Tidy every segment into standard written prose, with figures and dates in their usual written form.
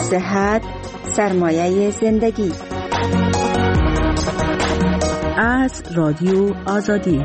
صحت سرمایه زندگی. از رادیو آزادی.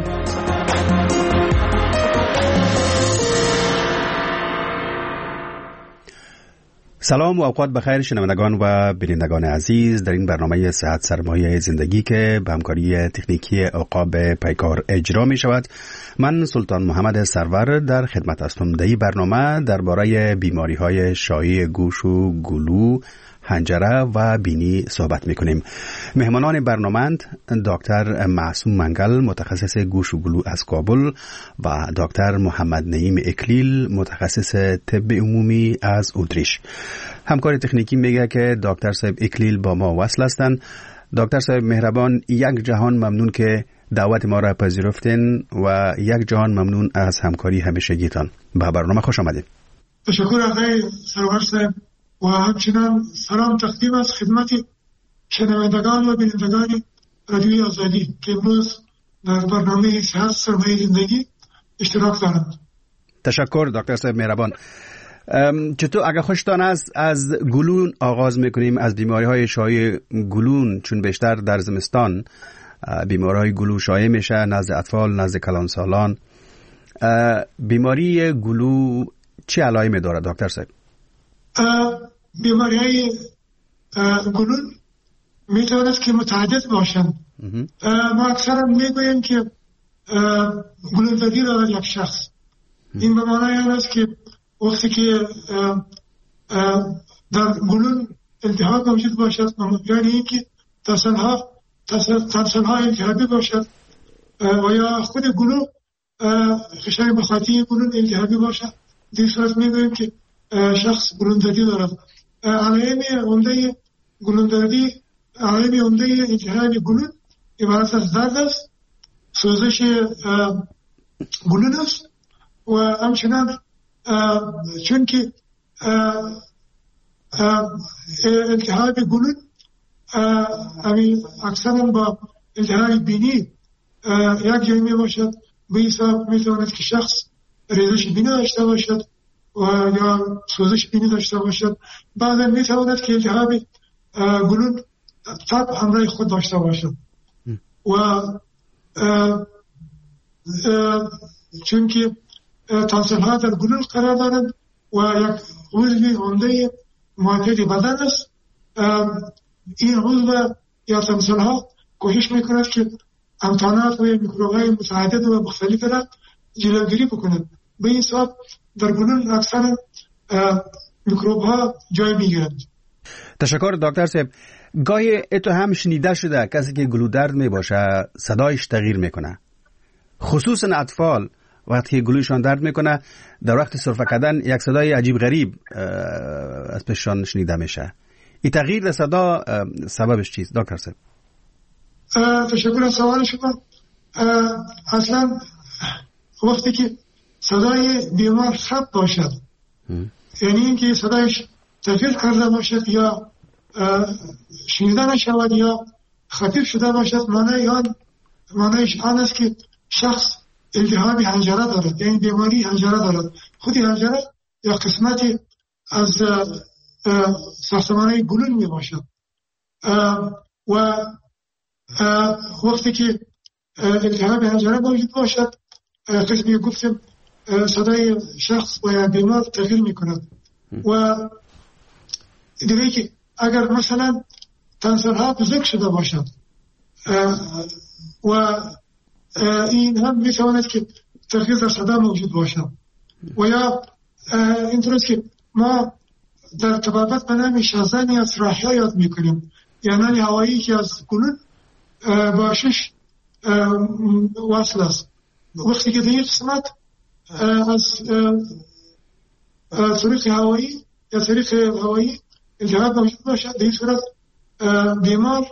سلام و اوقات بخیر شنوندگان و بینندگان عزیز، در این برنامه صحت سرمایه زندگی که به همکاری تکنیکی عقاب پیکار اجرا می شود، من سلطان محمد سرور در خدمت هستم. در این برنامه درباره بیماری های شایع گوش و گلو، حنجره و بینی صحبت میکنیم. مهمانان برنامه‌اند دکتر معصوم منگل، متخصص گوش و گلو از کابل، و دکتر محمد نعیم اکلیل، متخصص طب عمومی از اتریش. همکار تکنیکی میگه که دکتر صاحب اکلیل با ما وصل هستند. دکتر صاحب مهربان، یک جهان ممنون که دعوت ما را پذیرفتین و یک جهان ممنون از همکاری همیشگیتان. به برنامه خوش آمدید. تشکر آقای سرور صاحب و همچنان سلام تقدیم از خدمت شنوندگان و بینندگان رادیوی آزادی که امروز در برنامه صحت سرمایه زندگی اشتراک دارند. تشکر دکتر صاحب مهربان. چطور اگر خوشتان از گلون آغاز میکنیم، از بیماری های شایع گلون، چون بیشتر در زمستان بیماری های گلو شایع میشه نزد اطفال، نزد کلانسالان. بیماری گلو چه علائمی داره دکتر صاحب؟ بیماری های گلون میتواند که متعدد باشند. ما اکثرا میگوییم که گلون زدی دارد یک شخص. این به معنای این است که وقتی که در گلون التهاب موجود باشد، یعنی اینکه ترسلها التهابی باشد و یا خود گلو خشک مخاطی گلون التهابی باشد، در صورت میگوییم که شخص گلوندردی دارد. علائم عمده گلوندردی، علائم عمده التهاب گلون عبارت از درد است، سوزش گلون است و همچنان چون که التهاب گلون اکثرا با التهاب بینی یک جایی می باشد، به حساب می تواند که شخص ریزش بینی داشته باشد و یا سوزش بینی داشته باشد. بعدا می تواند که التهاب گلون تب همراه خود داشته باشد و چون که تانسل ها در گلون قرار دارند و یک عضو عمده معتاد بدن است، این عضو یا تانسل ها کوشش میکند که امتحانات و میکروب های متعدد و مختلف را جلوگیری بکنند. به این سبب در گلون اکثر میکروب ها جای میگیرند. تشکر دکتر صاحب. گاهی اتو هم شنیده شده کسی که گلو درد می باشه صدایش تغییر میکنه، خصوصا اطفال وقتی که گلوشان درد میکنه در وقت سرفه کردن یک صدای عجیب غریب از پیششان شنیده میشه. این تغییر در صدا سببش چیست دکتر صاحب؟ تشکر از سوال شما. اصلا وقتی که صدای بیمار خراب باشد، یعنی اینکه صدایش تغییر کرده باشد یا شنیده نشود یا خفیف شده باشد، معنیش آن است که شخص التهاب حنجره دارد، یعنی بیماری حنجره دارد. خود حنجره یا قسمتی از ساختمان گلون می باشد و وقتی که التهاب حنجره موجود باشد، قسمی گفتم صدای شخص و یا بیمار تغییر می کند. و دیگه که اگر مثلا تانسلها بزرگ شده باشد و این هم می تواند که تغییر در صدا موجود باشد و یا اینطوریست که ما در طبابت به نام شازانی از راحیه یاد می کنیم، یعنی هوایی که از گلون با شش وصل است. وقتی که در یک قسمت از طریق هوایی یا طریق هوایی التهاب موجود باشد، در این صورت بیمار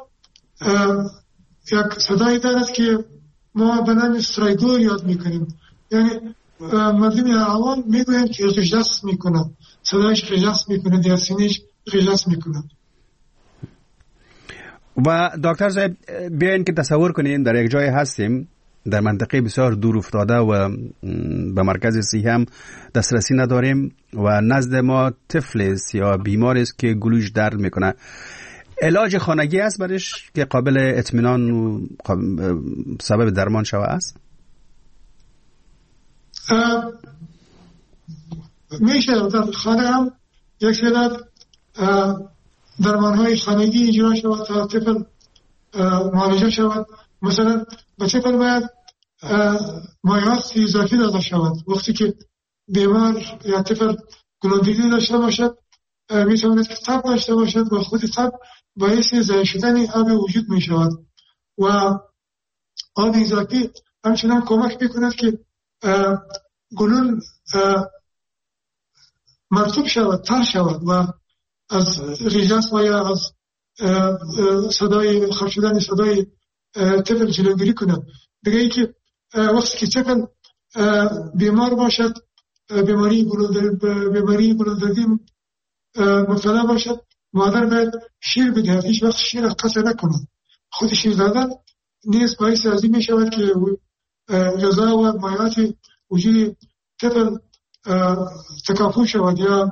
یک صدایی دارد که ما به نام استرایدور یاد میکنیم، یعنی مردم عوام میگویند که غژس میکنند، صدایش غژس میکنند یا سینهش غژس میکنند. و دکتر صاحب بیاین که تصور کنین در یک جای هستیم، در منطقه بسیار دور افتاده و به مرکز صحی هم دسترسی نداریم و نزد ما طفل است یا بیمار است که گلوش درد میکنه. علاج خانگی است برش که قابل اطمینان و سبب درمان شوه است؟ میشه در خانه هم یک سری درمان‌های خانگی اجرا شود تا طفل معالجه شود. مثلا به طفل باید مایعات اضافی داده شود. وقتی که بیمار یا طفل گلودردی داشته باشد میتواند که تب داشته باشد و خود تب باعث ضایع شدن آب وجود می شود و آب اضافی همچنان کمک میکند که گلون مرطوب شود، تر شود و از ریزش و یا از صدای خرج شدن صدای طفل جلوگیری کند. دیگه ای که وقتی که طفل بیمار باشد، بیماری گلودردی مبتلا باشد، مادر باید شیر بدهد، هیچ وقت شیر قطع نکند. خود شیر دادن نیز باعث از این می شود که غذا و مایعات وجود طفل تکافو شود یا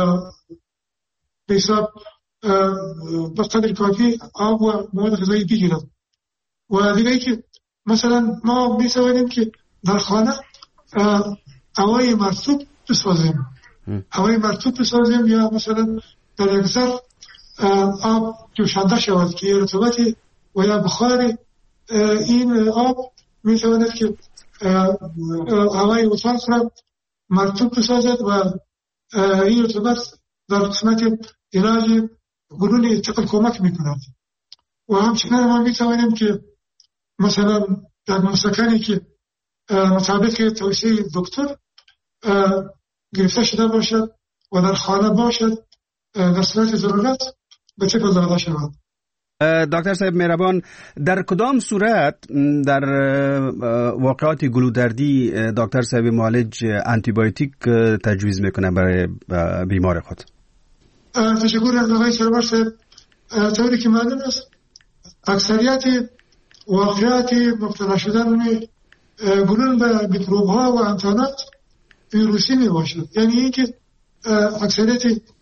به حساب به قدر کافی آب و مواد غذایی بگیرد. و دیگه ای که مثلا ما می توانیم که در خانه هوای مرطوب بسازیم یا مثلا در یک ظرف آب جوشانده شود که رطوبت و یا بخار این آب می تواند که هوای اتاق را مرطوب بسازد و این رطوبت در قسمت علاج گلون طفل کمک می کند. و همچنان ما می توانیم که مثلا در مسکنی که مطابق توصیه دکتر گرفته شده باشد و در خانه باشد در صورت ضرورت به طفل داده شود. دکتر صاحب مهربان، در کدام صورت در واقعات گلودردی دکتر صاحب معالج آنتی بیوتیک تجویز میکنه برای بیمار خود؟ تشکر از آقای سرور صاحب. طوری که معلوم است اکثریت واقعات مبتلا شدن گلون به میکروب ها و انتانات ویروسی می باشد. یعنی اینکه اکثریت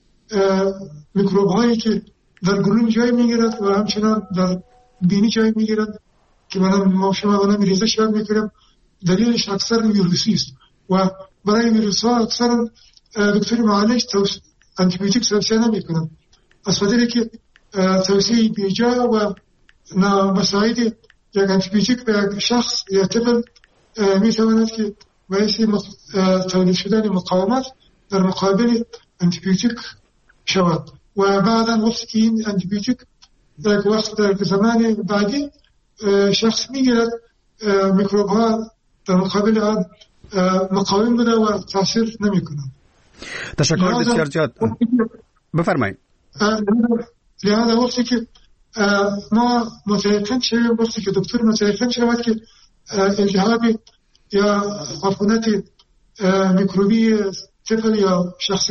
میکروب هایی که در گلون جای میگیرد و همچنان در بینی جای میگیرد که ما شما ریزش یاد میکنیم، دلیلش اکثر ویروسی است و برای ویروس ها اکثر دکتر معالج آنتی بیوتیک توصیه نمیکنند. از خاطر که توصیه بیجا و نامساعد یک آنتی بیوتیک به یک شخص یا طفل میتواند که باعث تولید شدن مقاومت در مقابل آنتی بیوتیک شود و بعدا وقتی که این آنتی بیوتیک در وقت در زمان بعدی شخص میگیرد میکروب ها در مقابل آن مقاوم بوده و تاثیر نمیکنند. تشکر بسیار زیاد. بفرمایید. لذا وقتی که ما متيقن شویم، وقتی که دکتر متيقن شود که التهاب یا عفونت میکروبی طفل یا شخص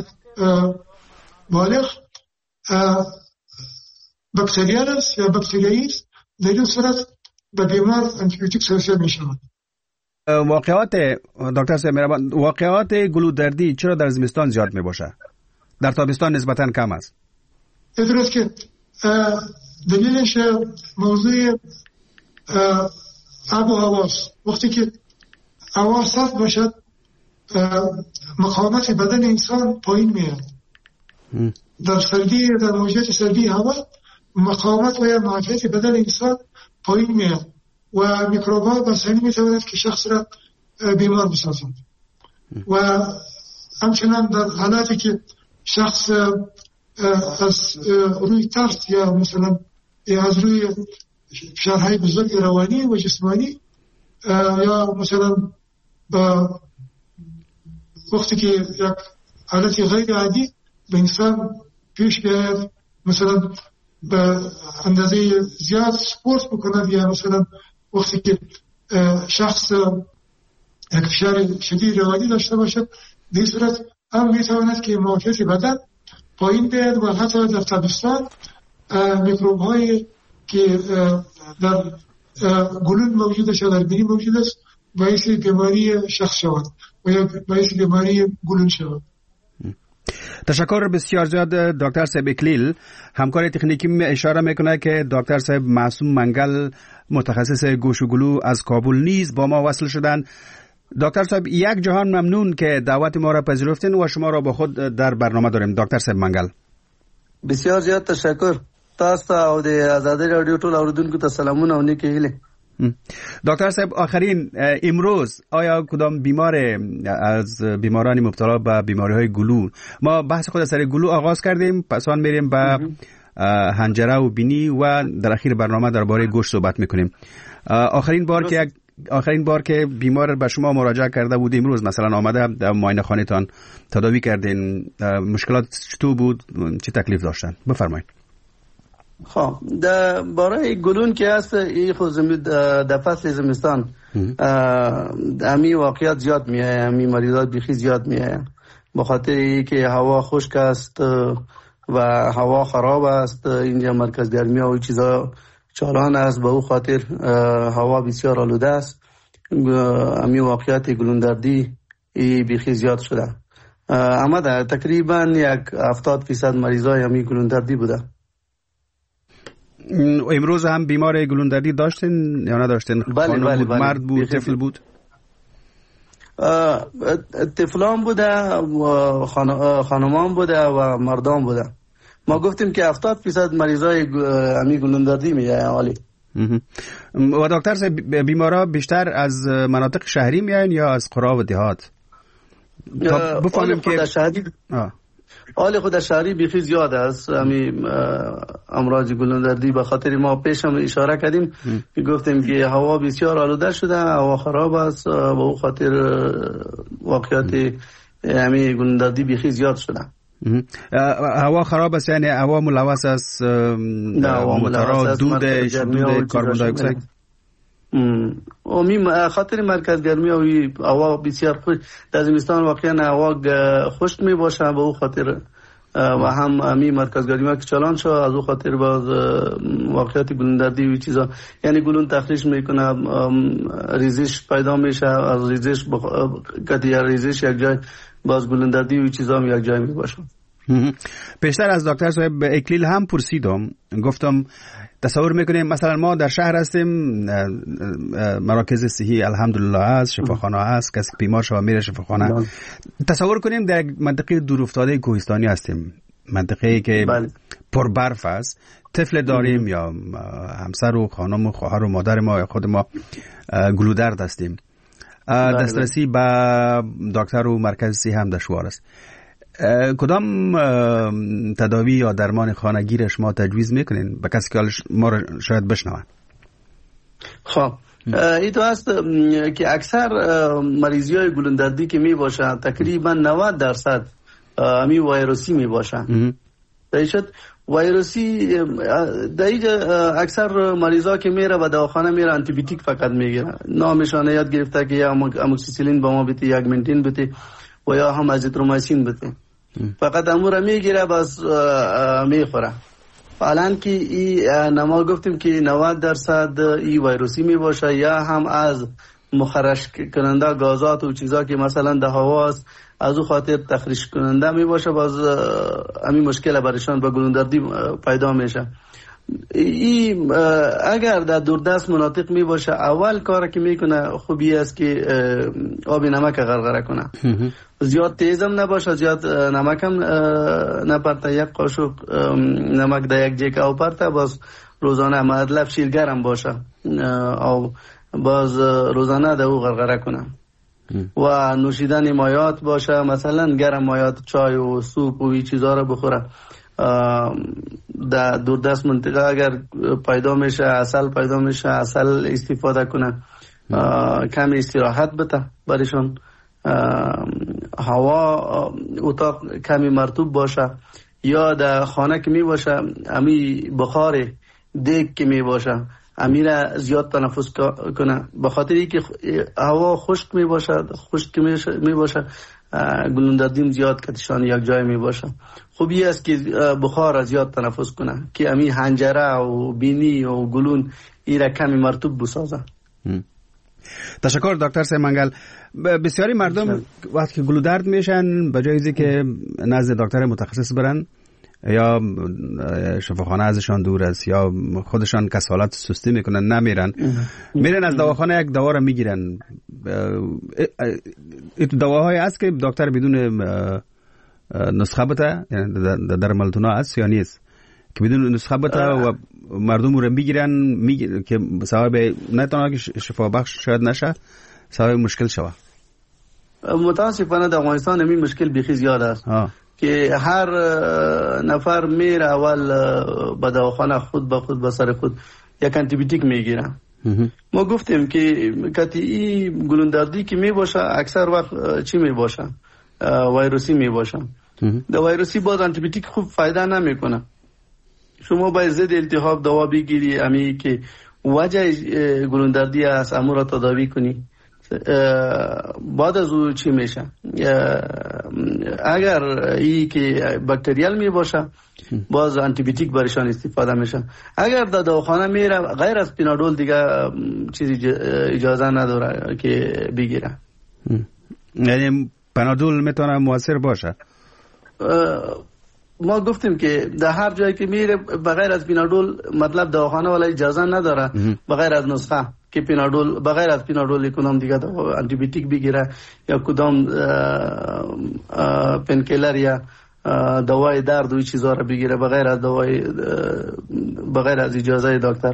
بالغ بکتریال است یا بکتریایی است، در این صورت به بیمار آنتی بیوتیک توصیه می شود. واقعات دکتر صاحب مهربان، واقعات گلودردی چرا در زمستان زیاد می باشه؟ در تابستان نسبتاً کم است. درست که دلیلش موضوع آب و هواست. وقتی که هوا سرد باشد مقاومت بدن انسان پایین میاد. در سردی، در موجودیت سردی هوا مقاومت و یا معافیت بدن انسان پایین میاد و میکروب‌ها بسیاری میتواند که شخص را بیمار بسازند. و همچنان در حالاتی که شخص از روی ترس یا مثلا از روی فشارهای بزرگ روانی و جسمانی یا مثلا وقتی که یک حالتی غیر عادی به انسان پیش بیاید، مثلا به اندازه زیاد سپورت بکند یا مثلا وقتی که شخص یک فشار شدید روانی داشته باشد، به این صورت هم میتواند که معافیت بدن پایین بیاید و حتی در تابستان میکروب هایی که در گلون موجود است یا در بینی موجود است باعث بیماری شخص شود و یا باعث بیماری گلون شود. تشکر بسیار زیاد دکتر صاحب اکلیل. همکار تکنیکی اشاره میکنه که دکتر صاحب معصوم منگل متخصص گوش و گلو از کابل نیز با ما وصل شدن. دکتر صاحب یک جهان ممنون که دعوت ما را پذیرفتین و شما را با خود در برنامه داریم. دکتر صاحب منگل بسیار زیاد تشکر. تاسو او د آزادی رادیو ټول اوریدونکو ته سلامونه او نیکی هیله. دکتر صاحب آخرین امروز آیا کدام بیمار از بیماران مبتلا به بیماری های گلو، ما بحث خود سر گلو آغاز کردیم، پس آن میریم به حنجره و بینی و در اخیر برنامه درباره گوشت صحبت میکنیم. آخرین بار که بیمار به شما مراجعه کرده بود امروز مثلا آمده در معاینه خانه تان تداوی کردین، مشکلات چطور بود، چه تکلیف داشتن؟ بفرمایید. خب در باره گلون که هست این خود در فصل زمستان همی واقعیت زیاد میایه، همی مریضات بیخی زیاد میایه به خاطر ای که هوا خشک است و هوا خراب است. اینجا مرکز گرمی و چیزا چالان است، به او خاطر هوا بسیار آلوده است. همی واقعیت گلون دردی بیخی زیاد شده. اما در تقریبا 70% مریضای همی گلون دردی بوده. امروز هم بیمار گلون دردی داشتین یا نداشتین؟ بله بود، مرد بود، طفل بود؟ طفلان بوده، خانمان بوده و مردان بوده. ما گفتیم که 70% مریضای همی گلون دردی میایه عالی. و دکتر صاحب بیمارا بیشتر از مناطق شهری میاین یا از قرا و دهات؟ بفهمیم که حال خود شهری بیخی زیاد است همی امراض گلون دردی. به خاطر ما پیش هم اشاره کردیم که گفتیم که هوا بسیار آلوده شده، هوا خراب است، به او خاطر واقعیت همی گلون دردی بیخی زیاد شده. هوا خراب است یعنی هوا ملوث است، موتورها، دود کربن دی اکساید. خاطر مرکز گرمی و هوا بسیار خوش در زمستان واقعا هوا خشک می باشه، به او خاطر و هم امی مرکز گرمی که چالان شد از او خاطر باز واقعیت گلون دردی و چیزا، یعنی گلون تخریش میکنه، ریزش پیدا میشه، از ریزش ریزش یک جای باز گلون دردی و چیزا هم یک جای می باشه. پیشتر از دکتر صاحب اکلیل هم پرسیدم، گفتم تصور میکنیم مثلا ما در شهر هستیم، مراکز صحی الحمدلله هست، شفاخانه هست، کسی بیمار شده میره شفاخانه. تصور کنیم در منطقه دورافتاده کوهستانی هستیم، منطقه‌ای که پر برف است، طفل داریم یا همسر و خانم و خواهر و مادر ما یا خود ما گلودرد هستیم، دسترسی به دکتر و مرکز صحی هم دشوار است. کدام تداوی یا درمان خانگی شما تجویز میکنین به کسی که ما را شاید بشنوند؟ خب این تو هست که اکثر مریضی های گلون دردی که می باشه تقریبا 90% همی ویروسی می باشه. دایشت ویروسی در اکثر مریضا که میره و دواخانه میره آنتی بیوتیک فقط میگیره، نامشان یاد گرفته که یا اموکسیسیلین با ما بده، یک منتین بده و یا هم ازیترومایسین بده، فقط امور میگیره بس میخوره. حالا که نما گفتیم که 90% ای ویروسی می باشه یا هم از مخرج کننده گازات و چیزا که مثلا در هوا است از او خاطر تخریش کننده می باشه، باز همین مشکل برایشان به گلون دردی پیدا میشه. اگر در دوردست مناطق می باشه اول کار که میکنه خوبی است که آب نمک غرغره کنه، زیاد تیزم نباشه، زیاد نمکم نپرته، یک قاشق نمک در یک جیک او پرته، باز روزانه مطلب شیرگرم باشه او باز روزانه در او غرغره کنه و نوشیدن مایات باشه، مثلا گرم مایات، چای و سوپ و این چیزا رو بخوره. در دوردست منطقه اگر پیدا میشه عسل پیدا میشه، عسل استفاده کنه، کمی استراحت بده برایشان، هوا اتاق کمی مرطوب باشه، یا در خانه که می باشه امی بخار دیگ که می باشه امی را زیاد تنفس کنه، به خاطر اینکه هوا خشک می باشه، خشک می باشه گلوندردیم زیاد کتشان یک جای می باشه. خوبی است که بخار زیاد تنفس کنه که امی حنجره و بینی و گلون ایره کمی مرطوب بسازه. تشکر دکتر صاحب منگل. بسیاری مردم وقتی که گلودرد میشن به جای اینکه که نزد دکتر متخصص برن یا شفاخانه ازشان دور است یا خودشان کسالت سستی میکنن نمیرن، میرن از دواخانه یک دوا را میگیرن. این دواهای است که دکتر بدون نسخه بده، یعنی در ملتونا است یا نیست که بدون نسخه بده و مردم رو میگیرن که سبب نه تنها که شفا بخش شاید نشه، سبب مشکل شوه. متاسفانه در افغانستان همین مشکل بیخی زیاد است که هر نفر میره اول به دواخانه خود به خود به سر خود یک آنتی بیوتیک میگیره. ما گفتیم که قطعی گلوندردی که می باشه اکثر وقت چی می باشه؟ ویروسی می باشه. در ویروسی باز آنتی بیوتیک خوب فایده نمیکنه. شما باید ضد التهاب دوا بگیری، امی که وجه گلوندردی است امور را تداوی کنی. بعد از او چی میشه؟ اگر ای که باکتریال می باشه باز آنتی بیوتیک برایشان استفاده میشه. اگر در دواخانه میره غیر از پینادول دیگه چیزی اجازه نداره که بگیره. یعنی پینادول میتونه مؤثر باشه؟ ما گفتیم که در هر جایی که میره بغیر از پینادول، مطلب دواخانه ولی اجازه نداره بغیر از نسخه که پینادول، بغیر از پینادول کدام دیگه آنتی بیوتیک بگیره یا کدام پنکیلر یا دوای درد و چیزا رو بگیره بغیر از بغیر از اجازه دکتر.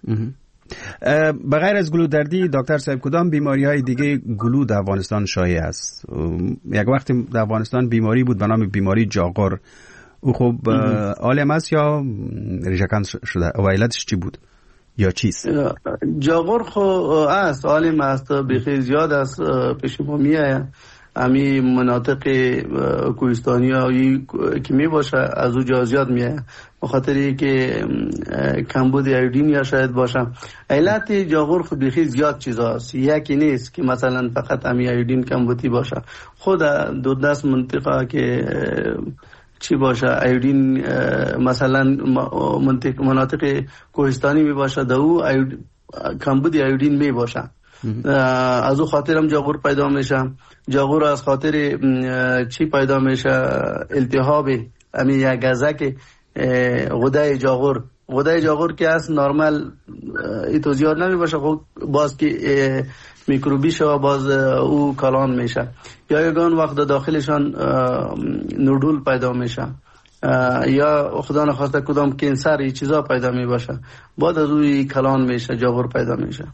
بغیر از گلودردی دکتر صاحب کدام بیماری های دیگه گلو در افغانستان شایع است؟ یک وقتی در افغانستان بیماری بود به نام بیماری جاغور، او خب عالم است یا ریشه‌کن شده؟ و علتش چی بود یا چیست؟ جاغور خو است، عالم است، بخیر زیاد است، پیش ما میآید. امی مناطق کوهستانی هایی که می باشه از او جا زیاد میآید، بخاطری که کمبود ایودین یا شاید باشه. علت جاغور خو بخیر زیاد چیزاست، یکی نیست که مثلا فقط امی ایودین کمبودی باشه. خود دو دست منطقه که چی باشه ایودین، مثلا مناطق کوهستانی می باشه در او کمبود ایودین می باشه، از او خاطر هم جاغور پیدا میشه. جاغور از خاطر چی پیدا میشه؟ التهاب امی یک گزک غده جاغور. غده جاغور که از نرمال ایتو زیاد نمی باشه، خب باز که میکروبی شو باز او کلان میشه، یا یگان وقت داخلشان نودول پیدا میشه یا خدا نخواسته کدام کانسر ای چیزا پیدا می باشه، بعد از او کلان میشه، جاغور پیدا میشه.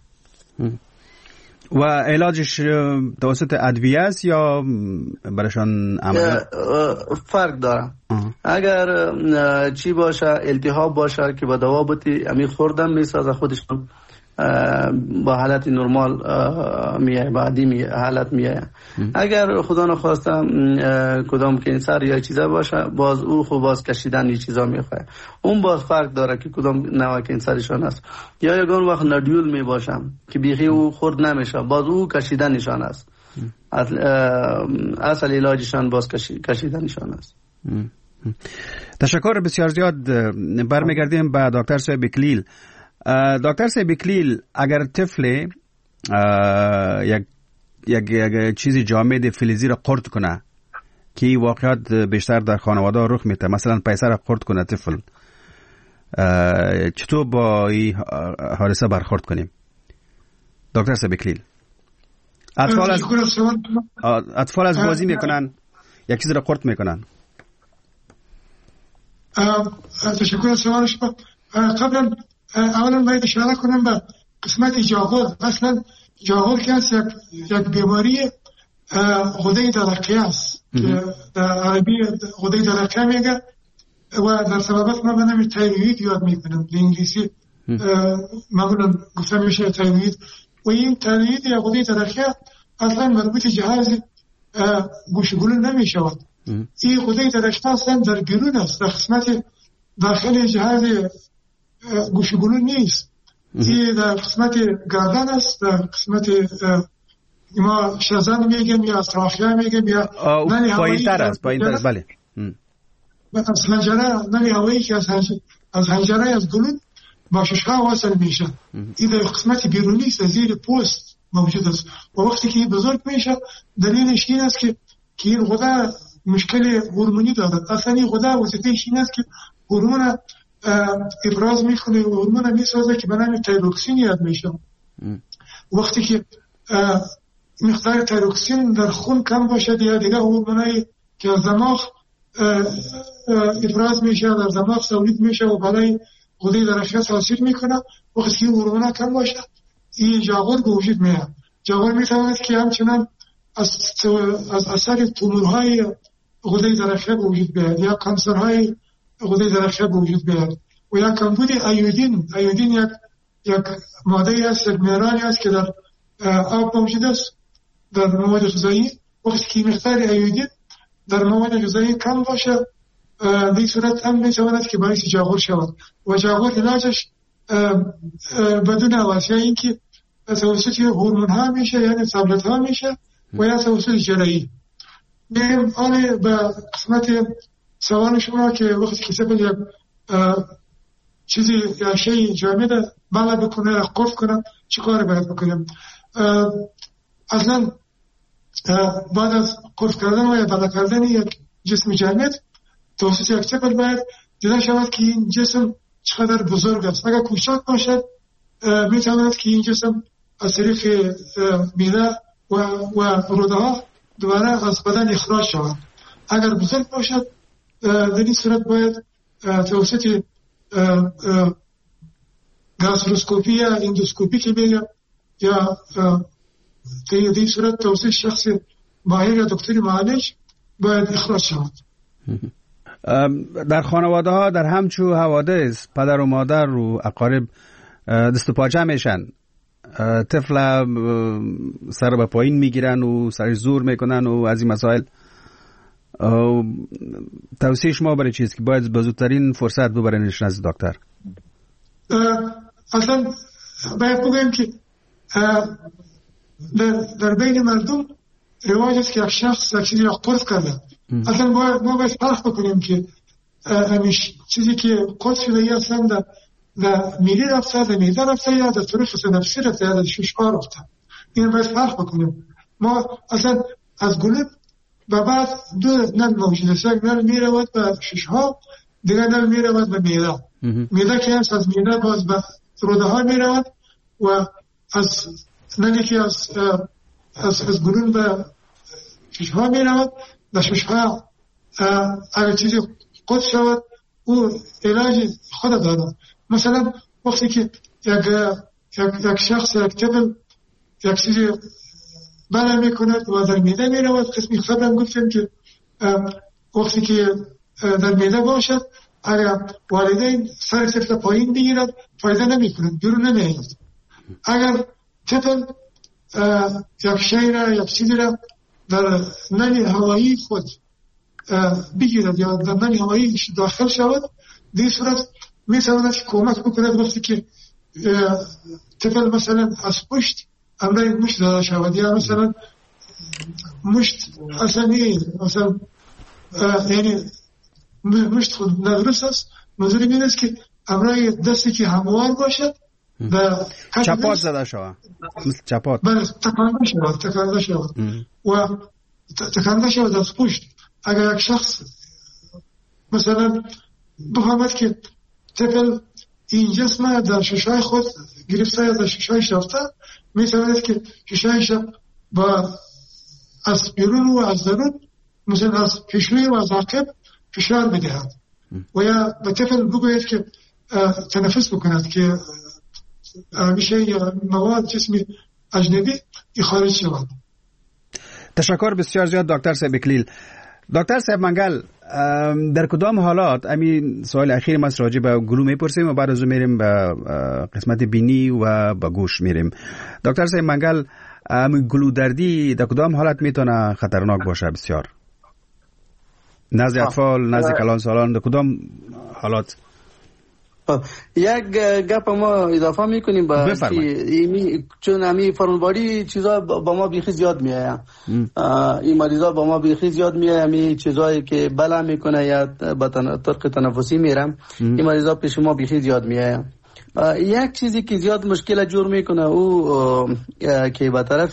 و علاجش توسط ادویه است یا برشان عملیات؟ فرق داره. اگر چی باشه التهاب باشه که با دوا بودی امی خوردن میسازه خودشون با حالت نرمال میایه، بعدی حالت میایه. اگر خدا نخواسته کدام کانسر یا چیزا باشه باز او خب باز کشیدن این چیزا میخواه، اون باز فرق داره که کدام نوع کانسرشان است. یا یگان وقت نادیول می باشه که بیخی او خورد نمیشه باز او کشیدنشان است. اصل علاجشان باز کشیدنشان است. تشکر بسیار زیاد. برمیگردیم به دکتر صاحب اکلیل. دکتر صاحب اکلیل، اگر طفل یک چیزی جامد فلزی را قرط کنه که واقعیت بیشتر در خانواده رخ میده، مثلا پیسه را قرط کنه طفل، چطور با این حادثه برخورد کنیم دکتر صاحب اکلیل؟ اطفال از بازی میکنن یک چیز را قرط میکنن. تشکر از سوال شما. قبلا اولا باید اشاره کنم به قسمت جاغور. اصلا جاغور که هست یک بیماری غده درقیه است که در عربی غده درقیه میگه و در سببت ما به نام تایروید یاد میکنم، به انگلیسی معمولا گفتم میشه تایروید. و این تایروید یا غده درقیه اصلا مربوط جهاز گوشگلو نمیشود. این غده درقیه اصلا در بیرون است، در قسمت داخل جهاز گوشگلو نیست. این در قسمت گردن است، در قسمت ما شزن میگیم یا استراخیا میگیم یا نلی هوایی پایین‌تر است بله از حنجره نلی هوایی که از حنجره از گلود با ششها واصل میشه. این در قسمت بیرونی است، زیر پوست موجود است و وقتی که بزرگ میشه دلیلش این است که این غده مشکل هورمونی دارد. اصلا این غده وظیفه‌اش این است که هورمون افراز میکنه و هورمون میسازه که به نام تایروکسین یاد میشه. وقتی که مقدار تایروکسین در خون کم باشه یا دیگه هورمونایی که از دماغ افراز میشه در دماغ تولید میشه و برای غده درقیه تاثیر میکنه، وقتی که هورمونا کم باشه این جاغور به وجود میاد. جاغور میتواند که همچنان از اثر تومورهای غده درقیه به وجود بیاد یا کانسرهای غده درقیه به وجود بیاد و یا کمبود ایودین یک ماده است، یک مینرالی است که در آب موجود است در مواد غذایی. وقتی که مقدار ایودین در مواد غذایی کم باشه به صورت هم میتواند که باعث جاغور شود و جاغور علاجش بدون واسطه اینکه توسط هورمون ها میشه یعنی تابلت ها میشه و یا توسط جراحی. بریم آن به قسمت سوال شما که وقتی که سبب یک چیزی یا شیء جامد بالا بکنه یا قرص کنه چه کار باید بکنیم؟ اصلا بعد از قرص کردن و یا بالا کردن یک جسم جامد توسط یک سبب باید دیده شود که این جسم چقدر بزرگ است. اگر کوچک باشد میتواند که این جسم از طریق میده و روده ها دوباره از بدن اخراج شود. اگر بزرگ باشد در این صورت باید توسط گاستروسکوپی یا اندوسکوپی که میگم یا در این صورت توسط شخص ماهر یا دکتر معالج باید اخراج شود. در خانواده ها در همچو حوادث پدر و مادر و اقارب دست و پاچه میشن، طفل سر به پایین میگیرن و سرش زور میکنن و از این مسائل. توصیه شما برای چیست که باید به زودترین فرصت ببرنش نزد دکتر؟ اصلا باید بگویم که در بین مردم رواج است که یک شخص یک چیزی را قرص کرده. اصلا ما باید فرق بکنیم که همیشه چیزی که قرص شده یا اصلا در میلی رفته، در میده رفته یا در طرف تنفسی رفته یا در ششها رفته. این باید فرق بکنیم. ما اصلا از گلوب و بعد دو نل موجود است، یک نل میرود به ششها، دیگر نل میرود به میده. میده که هست از میده باز به روده ها میرود و از نلی که از گلوب به ششها میرود و ششها اگر چیزی قد شود او علاج خود داده. مثلا وقتی که یک شخص یک طفل یک چیزی بله میکند و در میده میرود، قسمی خبرم گفتیم که وقتی که در میده باشد اگر والدین سر طفل پایین بگیرد فایده نمیکند، بیرون نمیآید. اگر طفل یک شی را یک چیزی را در نل هوایی خود بگیرد یا در نل هوایی داخل شود، در این صورت میتواند کمک بکند. وقتی که طفل مثلا از پشت امرای مشت داده شود یا مثلا مشت اصلا مثلا یعنی مشت خود ندرست است، منظور این است که امرای دستی که هموار باشد چپات زده شود، مثل چپات تکانده شود و تکانده شود از پشت. اگر یک شخص مثلا بفهمد که طفل این جسم در ششای خود گرفته یا در ششایش رفته، میتواند که ششایش با از بیرون و از درون مثلا از پیشروی و از عقب فشار بدهد و یا به طفل بگوید که تنفس بکند که میشه یا مواد جسمی اجنبی خارج شود. تشکر بسیار زیاد دکتر صاحب اکلیل. دکتر صاحب منگل، در کدام حالات، همین سوال اخیر ما راجع به گلو میپرسیم و بعد از اون میریم به قسمت بینی و به گوش میریم. دکتر صاحب منگل، گلو دردی در کدام حالت میتونه خطرناک باشه بسیار؟ نزد اطفال، نزد کلان سالان، در کدام حالات؟ یک گپ ما اضافه میکنیم با چون امی فرمانباری چیزا با ما بیخی زیاد میآید. این مریضا با ما بیخی زیاد میآید. امی چیزایی که بلا میکنه یا با طرق تنفسی میرم، این مریضا پیش ما بیخی زیاد میآید. یک چیزی که زیاد مشکل جور میکنه او که به طرف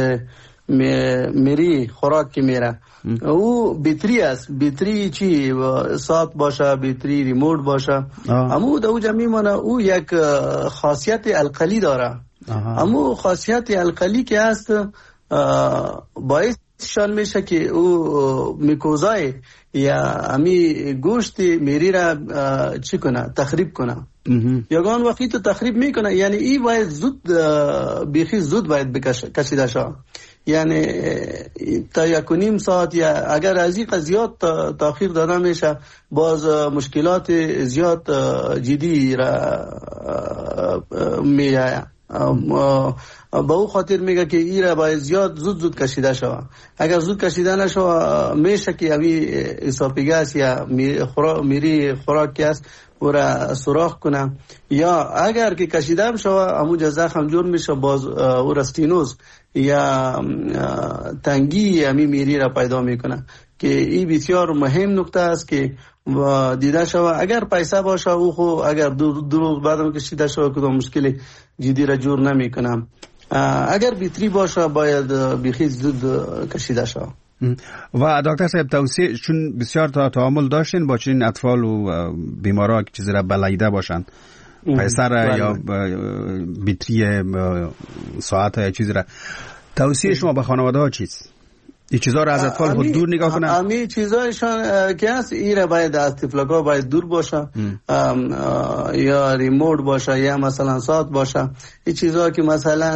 میری خوراک که میره او بیتری است. بیتری چی؟ ساعت باشه، بیتری ریموت باشه. امو دو جمعی منه او یک خاصیت القلی داره. امو خاصیت القلی که هست باعث شان میشه که او میکوزای یا امی گوشت میری را چی کنه؟ تخریب کنه. یگان وقتی تو تخریب میکنه، یعنی ای باید زود بیخی زود باید کشیده شد. یعنی تا 1.5 ساعت یا اگر از این زیاد تاخیر داده میشه باز مشکلات زیاد جدی را میآید. با او خاطر میگه که این را باید زود کشیده شود. اگر زود کشیده نشود میشه که اوی اسوفاگاس یا میری خوراک که است او را سوراخ کنه، یا اگر که کشیده شود اموجه زخم جور میشه باز او را استینوز یا تنگی امی میری را پیدا میکنه که این بسیار مهم نکته است که دیده شود. اگر پیسه باشه او خو اگر دو روز بعد کشیده شود کدام مشکل جدی را جور نمیکنه. اگر بیتری باشه باید بیخی زود کشیده شود. و دکتر صاحب توصیه، چون بسیار تعامل داشتین با چنین اطفال و بیمارا که چیزی را بلایده باشن، پیسر یا بیتری ساعت یا چیزی را، توصیه شما به خانواده ها چیست؟ این چیزا را از اطفال خود دور نگاه کنن؟ امی چیزایشان که هست این را باید از طفلکا باید دور باشه، یا ریموت باشه یا مثلا ساعت باشه. این چیزا که مثلا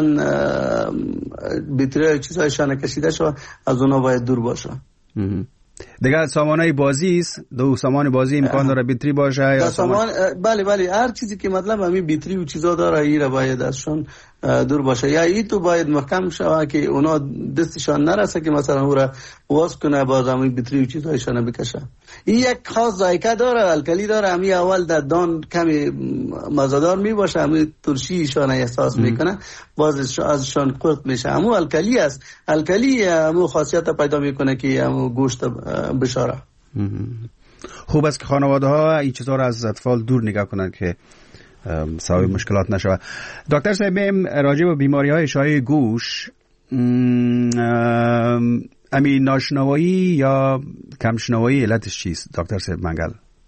بیتری چیزایشان کشیده شد از اونا باید دور باشه. دیگه سامانه بازی است، دو سامان بازی امکان داره بیتری باشه یا سامان؟ بله هر چیزی که مطلب همین بیتری و چیزا داره این را باید ازشان دور باشه، یا این تو باید محکم شوه که اونا دستشان نرسه که مثلا او را واس کنه باز همین بیتری و چیزایشان بکشه. این یک خاص ذائقه داره، الکلی داره. همین اول در دان کمی مزه‌دار می باشه، همین ترشیشان احساس میکنه باز ازشان قرط میشه. همون الکلی است. الکلی همون خاصیت پیدا میکنه که همون گوشت بشاره. خوب است که خانواده ها این چیزا را از اطفال دور نگاه کنن که سبب مشکلات نشود. دکتر صاحب راجع به بیماری های شایع گوش، امی ناشنوایی یا کمشنوایی علتش چیست دکتر صاحب منگل؟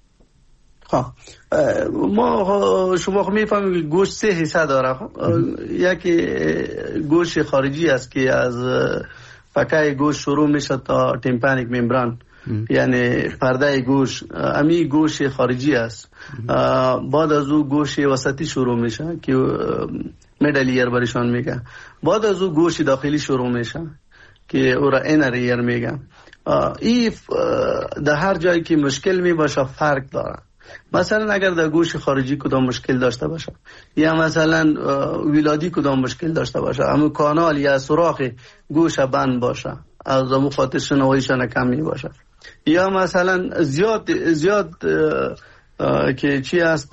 ما شما میفهمید گوش 3 حصه داره. یکی گوش خارجی است که از فکای گوش شروع میشه تا تیمپانیک ممبران، یعنی پرده گوش، امی گوش خارجی است. بعد از او گوش وسطی شروع میشه که میدل ایر برشان میگه. بعد از او گوش داخلی شروع میشه که او را اینر ایر میگه. این در هر جایی که مشکل می باشه فرق داره. مثلا اگر در گوش خارجی کدام مشکل داشته باشه یا مثلا ولادی کدام مشکل داشته باشه، همون کانال یا سوراخ گوش بند باشه، از همون خاطر شنواییشان کم می باشه، یا مثلا زیاد که چی است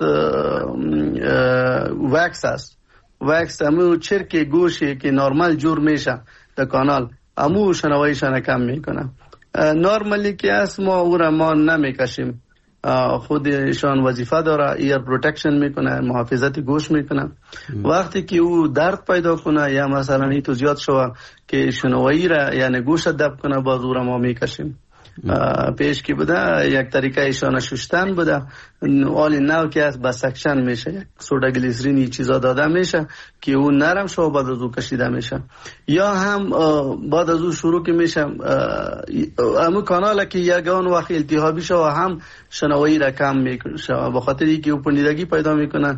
وکس است. وکس همون چرک گوشی که نرمال جور میشه در کانال، همون شنواییشان کم میکنه. نرمالی که است ما او را ما نمیکشیم، خودشان وظیفه داره، ایر پروتکشن میکنه، محافظت گوش میکنه. وقتی که او درد پیدا کنه یا مثلا این تو زیاد شوه که شنوایی را یعنی گوش دب کنه، باز او را ما میکشیم. پیش کی بوده یک طریقه ایشان شستن بوده، آل نو که از بسکشن میشه، یک سودا گلیسرینی چیزا داده میشه که اون نرم شو بعد از او کشیده میشه. یا هم بعد از او شروع که میشه همون کانال که یگان وقت التهابی شو هم شنوایی را کم میشه، به خاطر اینکه او پندیدگی پیدا میکنه،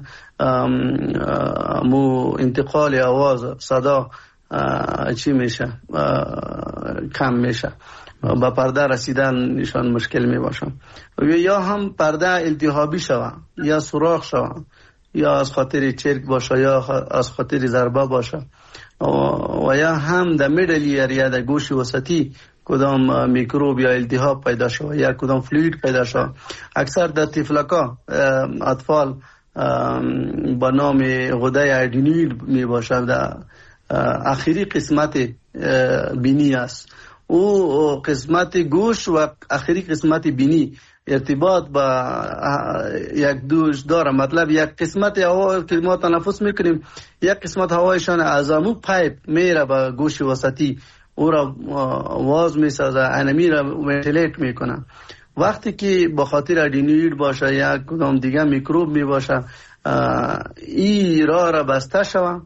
مو انتقال آواز صدا چی میشه کم میشه، با پرده رسیدن نشان مشکل می باشه. یا هم پرده التهابی شوه یا سوراخ شوه یا از خاطر چرک باشه یا از خاطر ضربه باشه، و یا هم در میدل ایریا در گوش وسطی کدام میکروب یا التهاب پیدا شوه یا کدام فلوید پیدا شوه. اکثر در طفلکا اطفال با نام غده ادینوید می باشد، در آخری قسمت بینی است. او قسمت گوش و آخری قسمت بینی ارتباط با یک دوش داره. مطلب یک قسمت هوا که ما تنفس میکنیم، یک قسمت هوایشان از امو پایپ میره به گوش وسطی، او را واز میسازه، انمی را ونتیلیت میکنه. وقتی که به خاطر ادینوید باشه یا کدام دیگه میکروب می باشه، این را بسته شوه،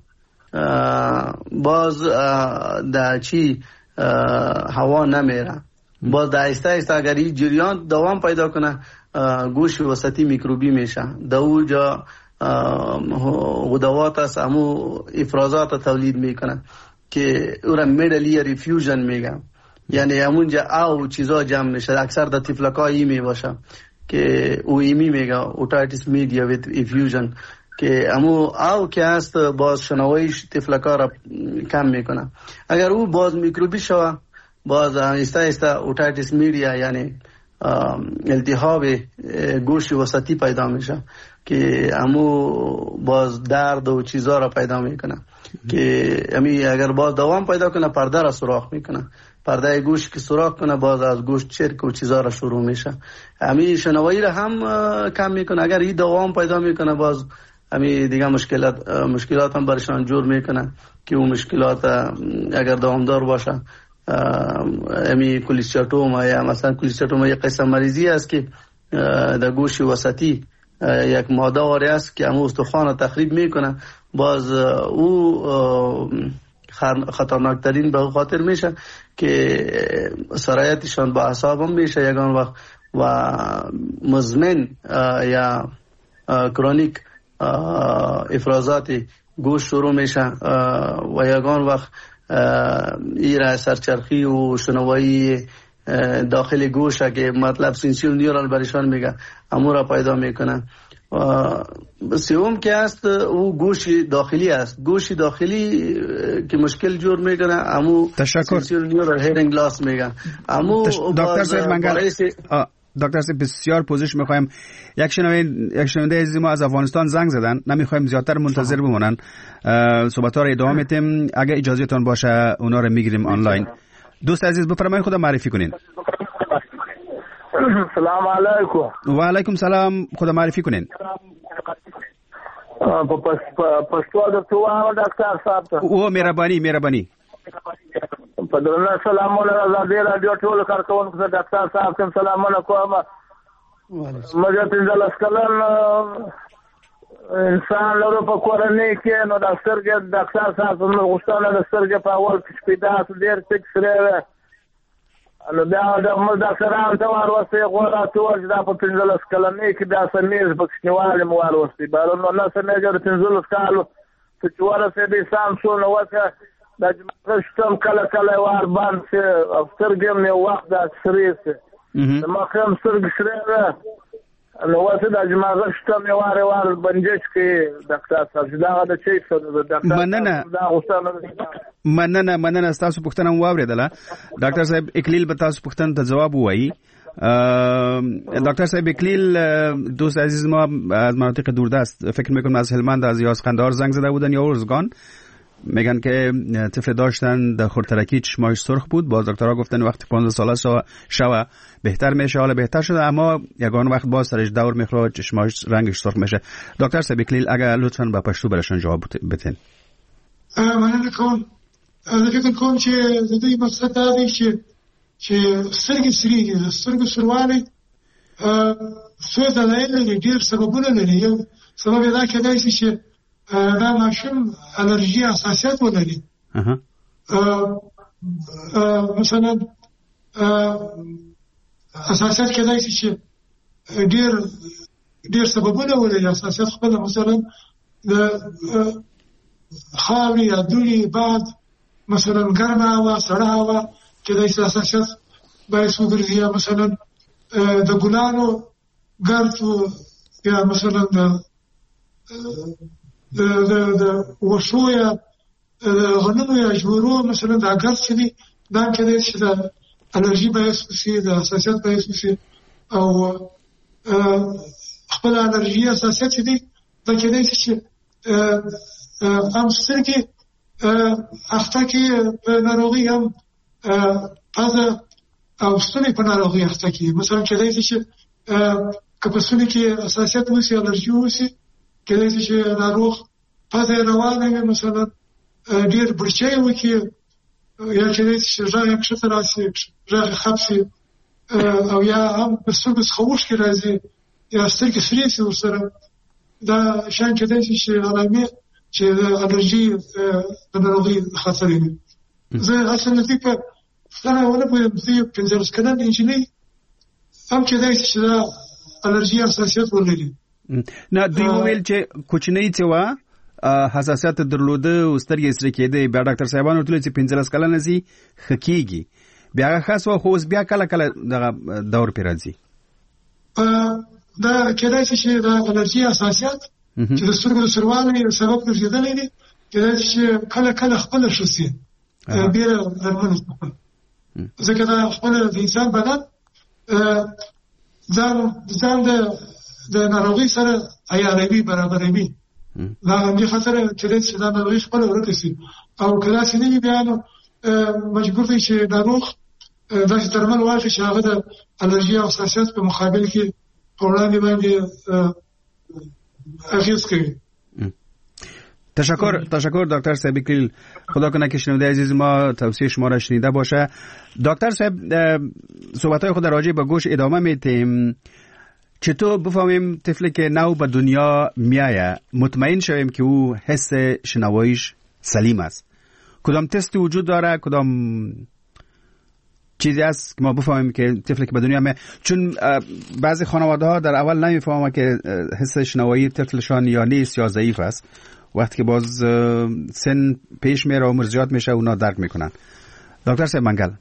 باز در چی هوا نمیره. باز در آهسته آهسته اگر این جریان دوام پیدا کنه، گوش وسطی میکروبی میشه. در اونجا غدوات است، امو افرازات تولید میکنه که او را میدلی ریفیوژن میگن، یعنی همونجا او چیزا جمع میشه. اکثر در تفلکایی می باشه که او ایمی میگه اوتایتیس میدیا ویت افیوژن، که امو او که هست باز شنوایش تفلکا را کم میکنه. اگر او باز میکروبی شوه، باز آهسته آهسته اوتایتیس میدیا یعنی التهاب گوش وسطی پیدا میشه که امو باز درد و چیزا را پیدا میکنه که امی اگر باز دوام پیدا کنه پرده را سوراخ میکنه. پرده گوش که سوراخ کنه، باز از گوش چرک و چیزا را شروع میشه. امی شنوایی را هم کم میکنه. اگر این دوام پیدا میکنه، باز امی دیگه مشکلات هم برشان جور میکنه که اون مشکلات اگر دوامدار باشه، امی کولیستاتوما یا مثلا کولیستاتوما یک قسم مریضی است که در گوش وسطی یک ماده واری است که امو استخوان تخریب میکنه. باز او خطرناکترین به خاطر میشه که سرایتشان با اعصاب هم میشه یگان وقت و مزمن یا کرونیک افرازات گوش شروع میشه و یگان وقت ایره سرچرخی و شنوایی داخل گوش که مطلب سینسیل نیورال برشان میگه امورا پیدا میکنه. سوم که است او گوش داخلی است. گوش داخلی که مشکل جور میکنه امو سینسیل نیورال هیرینگ لاس میگه. امو دکتر صاحب دکتر صاحب بسیار پوزش میخوایم. یک شنونده عزیز ما از افغانستان زنگ زدن، نمیخوایم زیادتر منتظر بمونن، صحبت ها رو ادامه میتیم. اگه اجازهتون باشه اونا رو میگیریم آنلاین. دوست عزیز بفرمایید، خدا معرفی کنین. سلام علیکم. و علیکم سلام، خدا معرفی کنین. پښتو د تو ډاکټر صاحب او مهرباني په درنه سلامونه رادیو ټول کارکونکو ته ډاکټر صاحب کوم سلامونه کوم. مګر پنځه کلن انسان لرو په کورنۍ کې نو ډاکټر صاحب نو غوښتنه د سترګې په اول کې پیدا ډېر تک سره نو بیا د ډاکټرانو ته ورسې غوړه ټول دا په 15 کلنۍ کې بیا سمیز بکشنیواله مو ورسې بارو نو نه سمېږي د 15 کالو چې ورسې به سام شو نو وکړه د جمعشتم کله وار باندې افسر ګم نه وخت د سریسه ما کوم سرګ سره نو واسه د جمعشتم وار بنجش کې ډاکټر صاحب دا د چي څه د ډاکټر دا غوښتنه مننه تاسو پوښتنه واوریدله. ډاکټر صاحب اکلیل به تاسو پوښتنه ته جواب وایي. دکتر صاحب اکلیل دوست عزیز ما از مناطق دوردست، فکر میکنم از هلمند، از یاسقندار زنگ زده بودن یا ارزگان، میگن که طفل داشتن در خردترکی چشماش سرخ بود. باز دکترها گفتن وقتی 15 ساله شوه بهتر میشه، حالا بهتر شده، اما یگان وقت باز سرش دور میخوره چشماش رنگش سرخ میشه. دکتر صاحب اکلیل اگر لطفاً به پشتو برشان جواب بتین. مننه کوم. زه فکر کوم چې د دې مقصد دا دی چې سترګې سری دي. سترګې سروالی څو دلایل لري، ډېر سببونه لري. یو سبب دا کېدای شي چې دا ماشوم الرجي حساسیت ولري. مثلا حساسیت کېدای شي چې ډېر سببونه ولري. حساسیت خپله مثلا د خاورې یا دوړې، باد، مثلا ګرمه هوا، سړه هوا کېدای شي حساسیت باعث وګرځي. یا مثلا د ګلانو ګرد یا مثلا د وښو یا غنمو یا جوړو مثلا دا ګرد چې دي دا کېدای شي د الرجي باعث وشي، د حساسیت باعث وشي. او خپل الرجي حساسیت چې دي دا کېدای شي چې هم سترګې اخته کې په ناروغي هم پزه او ستوني په ناروغي اخته کې. مثلا کېدای شي چې که په ستوني کې حساسیت وشي، الرجي وشي، کېدای شي چې ناروغ پزه روانه وي، مثلا ډېر برچی وکړي، یا کېدای شي چې غږ یې کښته راشي، غږ یې خپ شي، او یا هم په سترګو څخه اوښکې راځي، یا سترګې سرې شي ورسره. دا شیان کېدای شي چې علامې چې د الرجي د ناروغۍ خطر وي. زه اصلا د دې په پوښتنه ونه پوهېدم، زه یو 15 کلنه نجلۍ هم کېدای شي چې دا الرجي حساسیت ولري. نه، دوی وویل چې کوچنۍ چې وه حساسیت درلوده او سترګې سرې کېدې، بیا ډاکټر صاحبان ورته ویل چې 15 کلنه شي ښه کېږي، بیا هغه ښه شوه، خو اوس بیا کله کله دغه دور پرې راځي. دا کېدای شي چې دا الرجي حساسیت چې د سترګو د سروالي سبب ګرځېدلی دی، کېدای شي چې کله کله خپله ښه شي بیا درملو څخه، ځکه دا خپله د انسان بدن ځان د ناروغۍ سره عیاروي، برابروي. دا همدې خاطر کېدای شي دا ناروغي خپله ورکه شي، او که داسې نه وي بیا نو مجبور دی چې ناروغ داسې درمل واخلي چې هغه د الرجي او حساسیت په مقابل کې په وړاندې باندې اغیز کوي. تشکر دکتر صاحب کلیل. خدا کنه که شنونده عزیز ما توصیه شما را شنیده باشه. دکتر صاحب، صحبت‌های خود راجع به گوش ادامه میدیم. چطور بفهمیم طفلی که نو به دنیا میایه مطمئن شویم که او حس شنواییش سلیم است؟ کدام تستی وجود داره؟ کدام چیزی است که ما بفهمیم که طفلی که به دنیا میایه؟ چون بعضی خانواده ها در اول نمیفهمن که حس شنوایی طفلشان یا نیست یا ضعیف است. وقتی که باز سن پیش میره و عمر زیاد میشه اونا درک میکنن. دکتر صاحب منگل.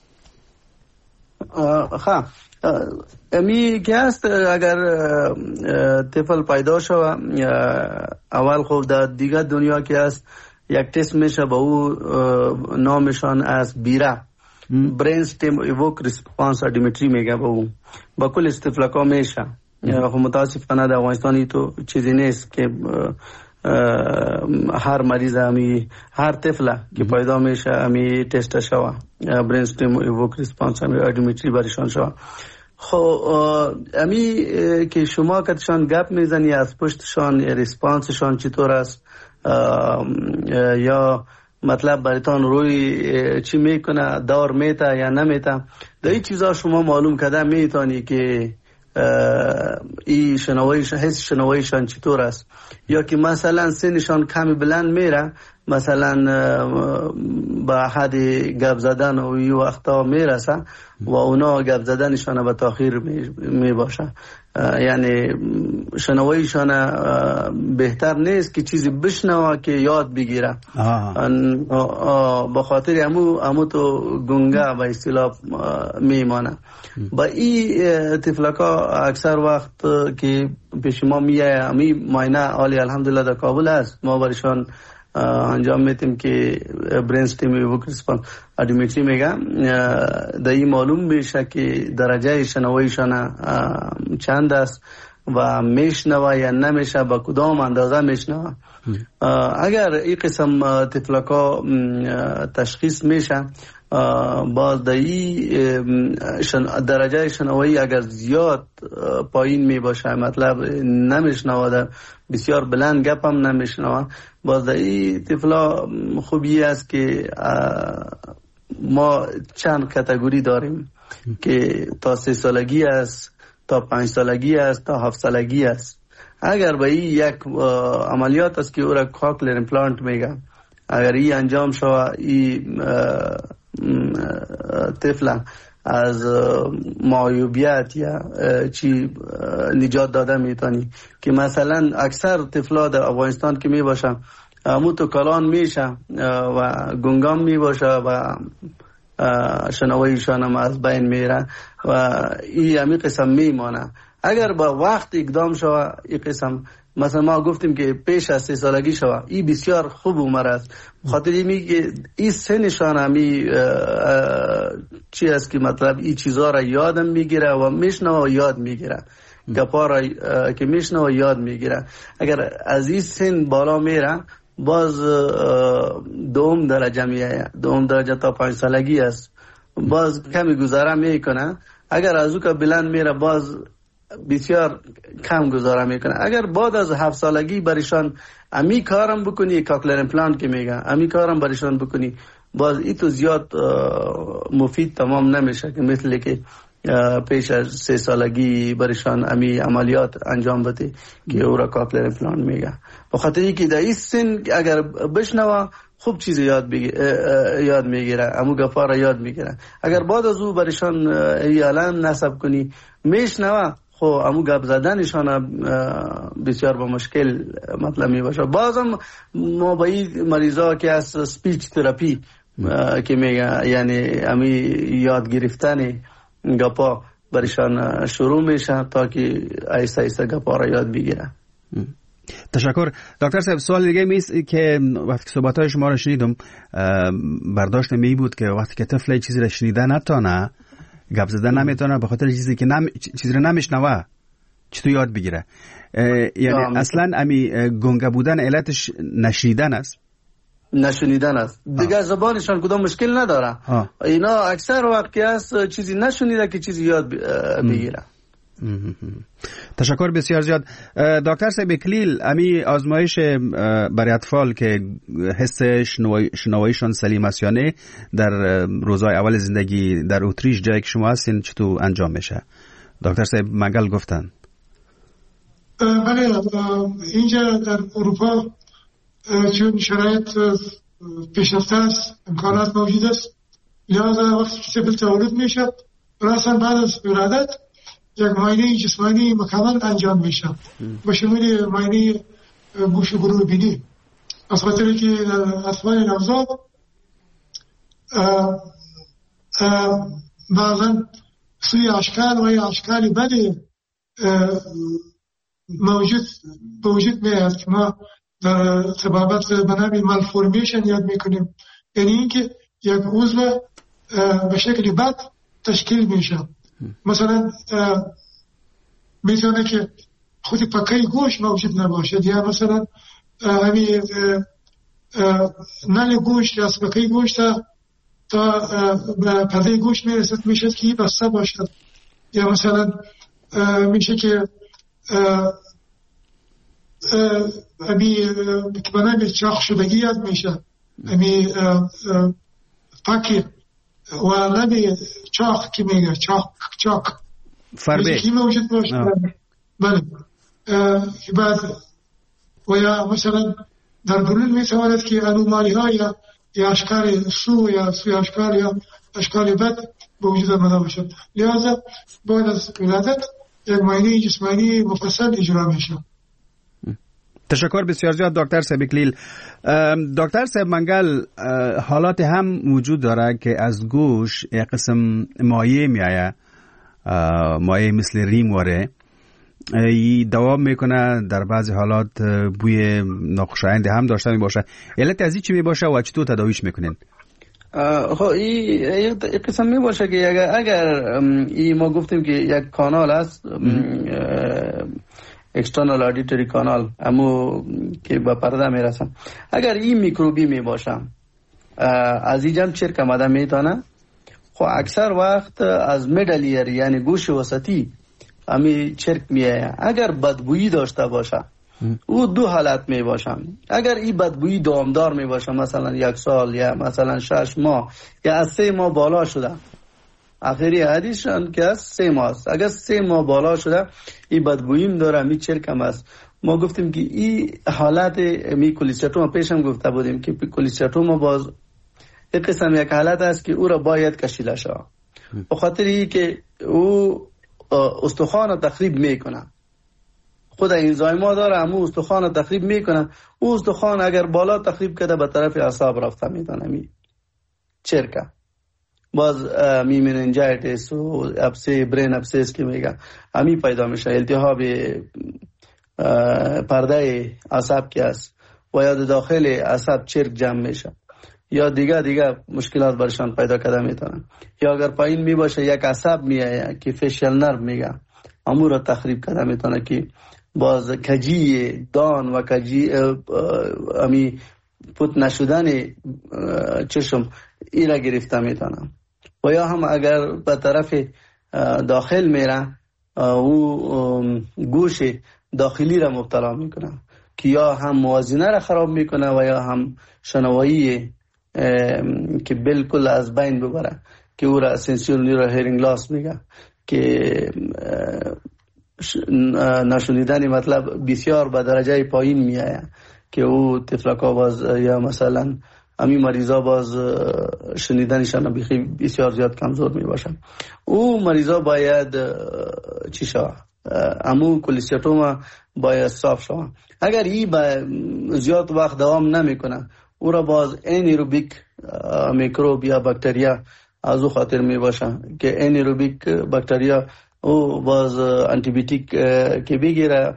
امی که هست اگر طفل پیدا شود اول خوب در دیگه دنیا که هست یک تست میشه با او نامشان از بیره برین ستیم ایوک ریسپانس ادیمیتری میگه با او با کل استفلاکا میشه. خب متاسفانه در افغانستانی تو چیزی نیست که هر مریض همی هر طفل که پیدا میشه همی تست شوه برین ستیم ایوک ریسپانس ادیمیتری برشان شوه. خب امی که شما کتشان گپ میزنی از پشتشان ریسپانسشان چطور است یا مطلب برایتان روی چی میکنه، دور میته یا نمیته، در این چیزا شما معلوم کده میتونی که این شنواییش حس شنواییشان چطور است، یا که مثلا سنشان کمی بلند میره، مثلا با حد گپ زدن و این وقتا میرسه و اونا گپ زدنشان به تاخیر میباشه، یعنی شنواییشان بهتر نیست که چیزی بشنوه که یاد بگیره. با خاطر امو تو گنگه به اصطلاح میمانه. با این طفلکا اکثر وقت که پیش ما میایه امی ماینه عالی الحمدلله در کابل است، ما برشان انجام میتیم که برین ستیم ایوک ریسپانس ادیمیتری میگم، در این معلوم میشه که درجه شنواییشان چند است و میشنوه یا نمیشه، با کدام اندازه میشنوه. اگر این قسم طفلکا تشخیص میشه باز در این درجه شنوایی اگر زیاد پایین می باشه، مطلب نمیشنوه، بسیار بلند گپ هم نمیشنوه، باز در این طفلا خوبی است که ما چند کاتگوری داریم که تا 3 سالگی است، تا 5 سالگی است، تا 7 سالگی است. اگر به این یک عملیات است که او را کاکلر امپلانت میگن، اگر این انجام شود این طفل از معیوبیت یا چی نجات داده میتونی، که مثلا اکثر طفلا در افغانستان که میباشن همو تو کلان میشه و گنگام میباشه و شنواییشان هم از بین میره و این همی قسم میمانه. اگر با وقت اقدام شود این قسم، مثلا ما گفتیم که پیش از 3 سالگی شود، این بسیار خوب عمر است، خاطر میگه این سنشان همی چی است که مطلب این چیزها را یادم میگیره و میشنوه و یاد میگیره. گپا را که میشنه و یاد میگیره. اگر از این سن بالا میره باز دوم درجه تا 5 سالگی است، باز کمی گذاره میکنه. اگر از او که بلند میره باز بسیار کم گذاره میکنه. اگر بعد از 7 سالگی برشان امی کارم بکنی، کاکلر امپلانت که میگن، امی کارم برشان بکنی، باز ای تو زیاد مفید تمام نمیشه که مثل که پیش از 3 سالگی برشان امی عملیات انجام بده که او را کاکلر امپلانت میگه. بخاطر اینکه در این سن اگر بشنوه خوب چیز یاد میگیره، امو گپا را یاد میگیره. اگر بعد از او برشان علم نصب کنی میشنوه، خب امو گپ زدنشان بسیار با مشکل مطلب می باشه. بازم ما با این مریضا که از سپیچ تراپی که میگه، یعنی امی یاد گرفتن گپا برشان شروع میشه تا که آیسته آیسته گپا را یاد بگیره. تشکر دکتر صاحب. سوال دیگه میست که وقتی صحبت‌های شما رو شنیدم برداشت می بود که وقتی که طفل چیزی رو شنیده نتونه، گپ زدن نمیتونه، به خاطر چیزی که چیزی رو نمیشنوه چطور یاد بگیره؟ یعنی اصلا امی گنگه بودن علتش نشنیدن است؟ نشنیدن است. دیگه زبانشان کدام مشکل نداره. اینا اکثر وقتی است چیزی نشنیده که چیزی یاد بگیره. تشکر بسیار زیاد. دکتر صاحب اکلیل، امی آزمایش برای اطفال که حس شنواییشان سلیم است یا نه در روزهای اول زندگی در اتریش جایی که شما هستین چطور انجام میشه؟ دکتر صاحب منگل گفتن. بله، اینجا در اروپا چون شرایط پیشرفته است، امکانات موجود است، لذا وقتی که طفل تولد میشه راساً بعد از ولادت یک معاینه جسمانی مکمل انجام میشه به شمول معاینه گوش و گروه بینی. از خاطر که اطفال نوزاد بعضا سوی اشکال و یا اشکال بد موجود میاد که ما در طبابت به نام مالفورمیشن یاد میکنیم، یعنی اینکه یک عضو به شکل بد تشکیل میشه. مثلا میتونه که خود پکه گوش موجود نباشد، یا مثلا همین نل گوش یا پکه گوش تا پرده گوش میرسد میشه که بسته باشد، یا مثلا میشه که که بنابرای چاق شدگی یاد میشه، پاکی و لبی چاق که میگه چاق فربه که موجود باشه. بله. بعد و یا مثلا در برون میتواند که انومالی ها یا اشکال سو یا سوی اشکال یا اشکال بد موجود آمده باشد. لذا باید از ولادت یک معاینه جسمانی مفصل اجرا میشه. تشکر بسیار زیاد دکتر صاحب اکلیل. دکتر صاحب منگل، حالات هم وجود داره که از گوش یک قسم مایع میآید، مایع مثل ریم واره، ای دوام میکنه، در بعضی حالات بوی ناخوشایند هم داشته می باشه. علت از این چی می باشه و چطور تداویش میکنین؟ خب این قسم می باشه که اگر ما گفتیم که یک کانال است، اکسترنال آدیتوری کانال، امو که با پرده میرسن، اگر این میکروبی می باشه از اینجا چرک آمده میتونه، خب اکثر وقت از میدل ایر یعنی گوش وسطی امی چرک میایه. اگر بدبویی داشته باشه او دو حالت می باشه. اگر این بدبویی دامدار می باشه، مثلا 1 سال یا مثلا 6 ماه یا از 3 ماه بالا شده، آخری حدیثشان که از 3 ماه است، اگر 3 ماه بالا شده این بدبوییم داره، می چرکم است. ما گفتیم که این حالت می کلیستروم، پیشم گفته بودیم که کلیستروم باز یک قسم یک حالت است که او را باید کشیده شود، به خاطر این که او استخوان را تخریب میکنه. خود انزایما داره، همون استخوان را تخریب میکنه. او استخوان اگر بالا تخریب کرده به طرف اعصاب رفته میتونه می چرکه. باز مننجایتیس و ابسه برین ابسیس که میگه همی پیدا میشه، التهاب پرده اعصاب که است و یا داخل اعصاب چرک جمع میشه، یا دیگه مشکلات برشان پیدا کرده میتونن. یا اگر پایین می باشه یک عصب میایه که فیشل نرو میگه، امور را تخریب کرده میتونه که باز کجی دان و کجی امی پوت نشدن چشم ای را گرفته میتونه. و یا هم اگر به طرف داخل میره او گوش داخلی را مبتلا میکنه که یا هم موازنه را خراب میکنه و یا هم شنوایی که بالکل از بین ببره که او را سنسور نیورو هیرینگ لاس میگه که نشنیدن مطلب بسیار به درجه پایین میآید که او تفلکا باز یا مثلا امی مریضا باز شنیدنشان بسیار زیاد کمزور می باشن. او مریضا باید چی شود؟ امو کلیستوما باید صاف شود. اگر ای زیاد وقت دوام نمیکنه او را باز انیروبیک میکروب یا باکتریا از او خاطر می باشه که انیروبیک باکتریا او باز آنتی بیوتیک که بگیره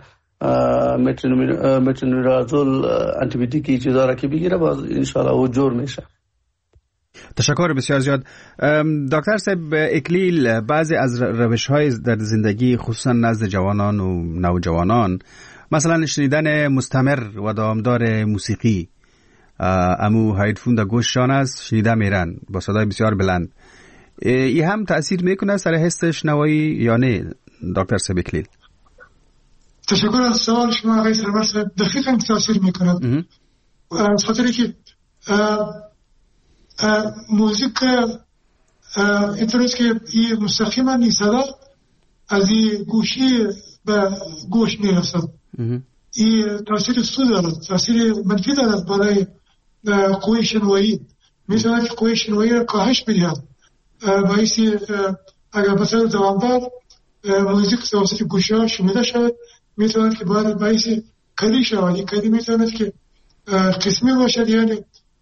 مترونیدازول آنتی بیوتیکی چیزا را که بگیره باز انشالله او جور میشه. تشکر بسیار زیاد. دکتر صاحب اکلیل، بعضی از روش‌های در زندگی خصوصا نزد جوانان و نوجوانان مثلا شنیدن مستمر و دامدار موسیقی، امو هایدفون در گوششان است شنیده میرن با صدای بسیار بلند، ای هم تأثیر میکنه سر حس شنوایی یا نه دکتر صاحب اکلیل؟ تشکر از سوال شما آقای سرور صاحب. دقیقاً تأثیر میکنه از خاطری که موزیک اینطوریست که این مستقیما این صدا از این گوشی به گوش میرسد. این تأثیر سو دارد، تأثیر منفی دارد برای قوه شنوایی. میتواند که قوه شنوایی را کاهش بدهد. باعثی اگر بسیار دوامدار موزیک توسط گوشی ها شنیده شود میتواند که باعثی کلی شود. این کلی میتواند که قسمی باشد یعنی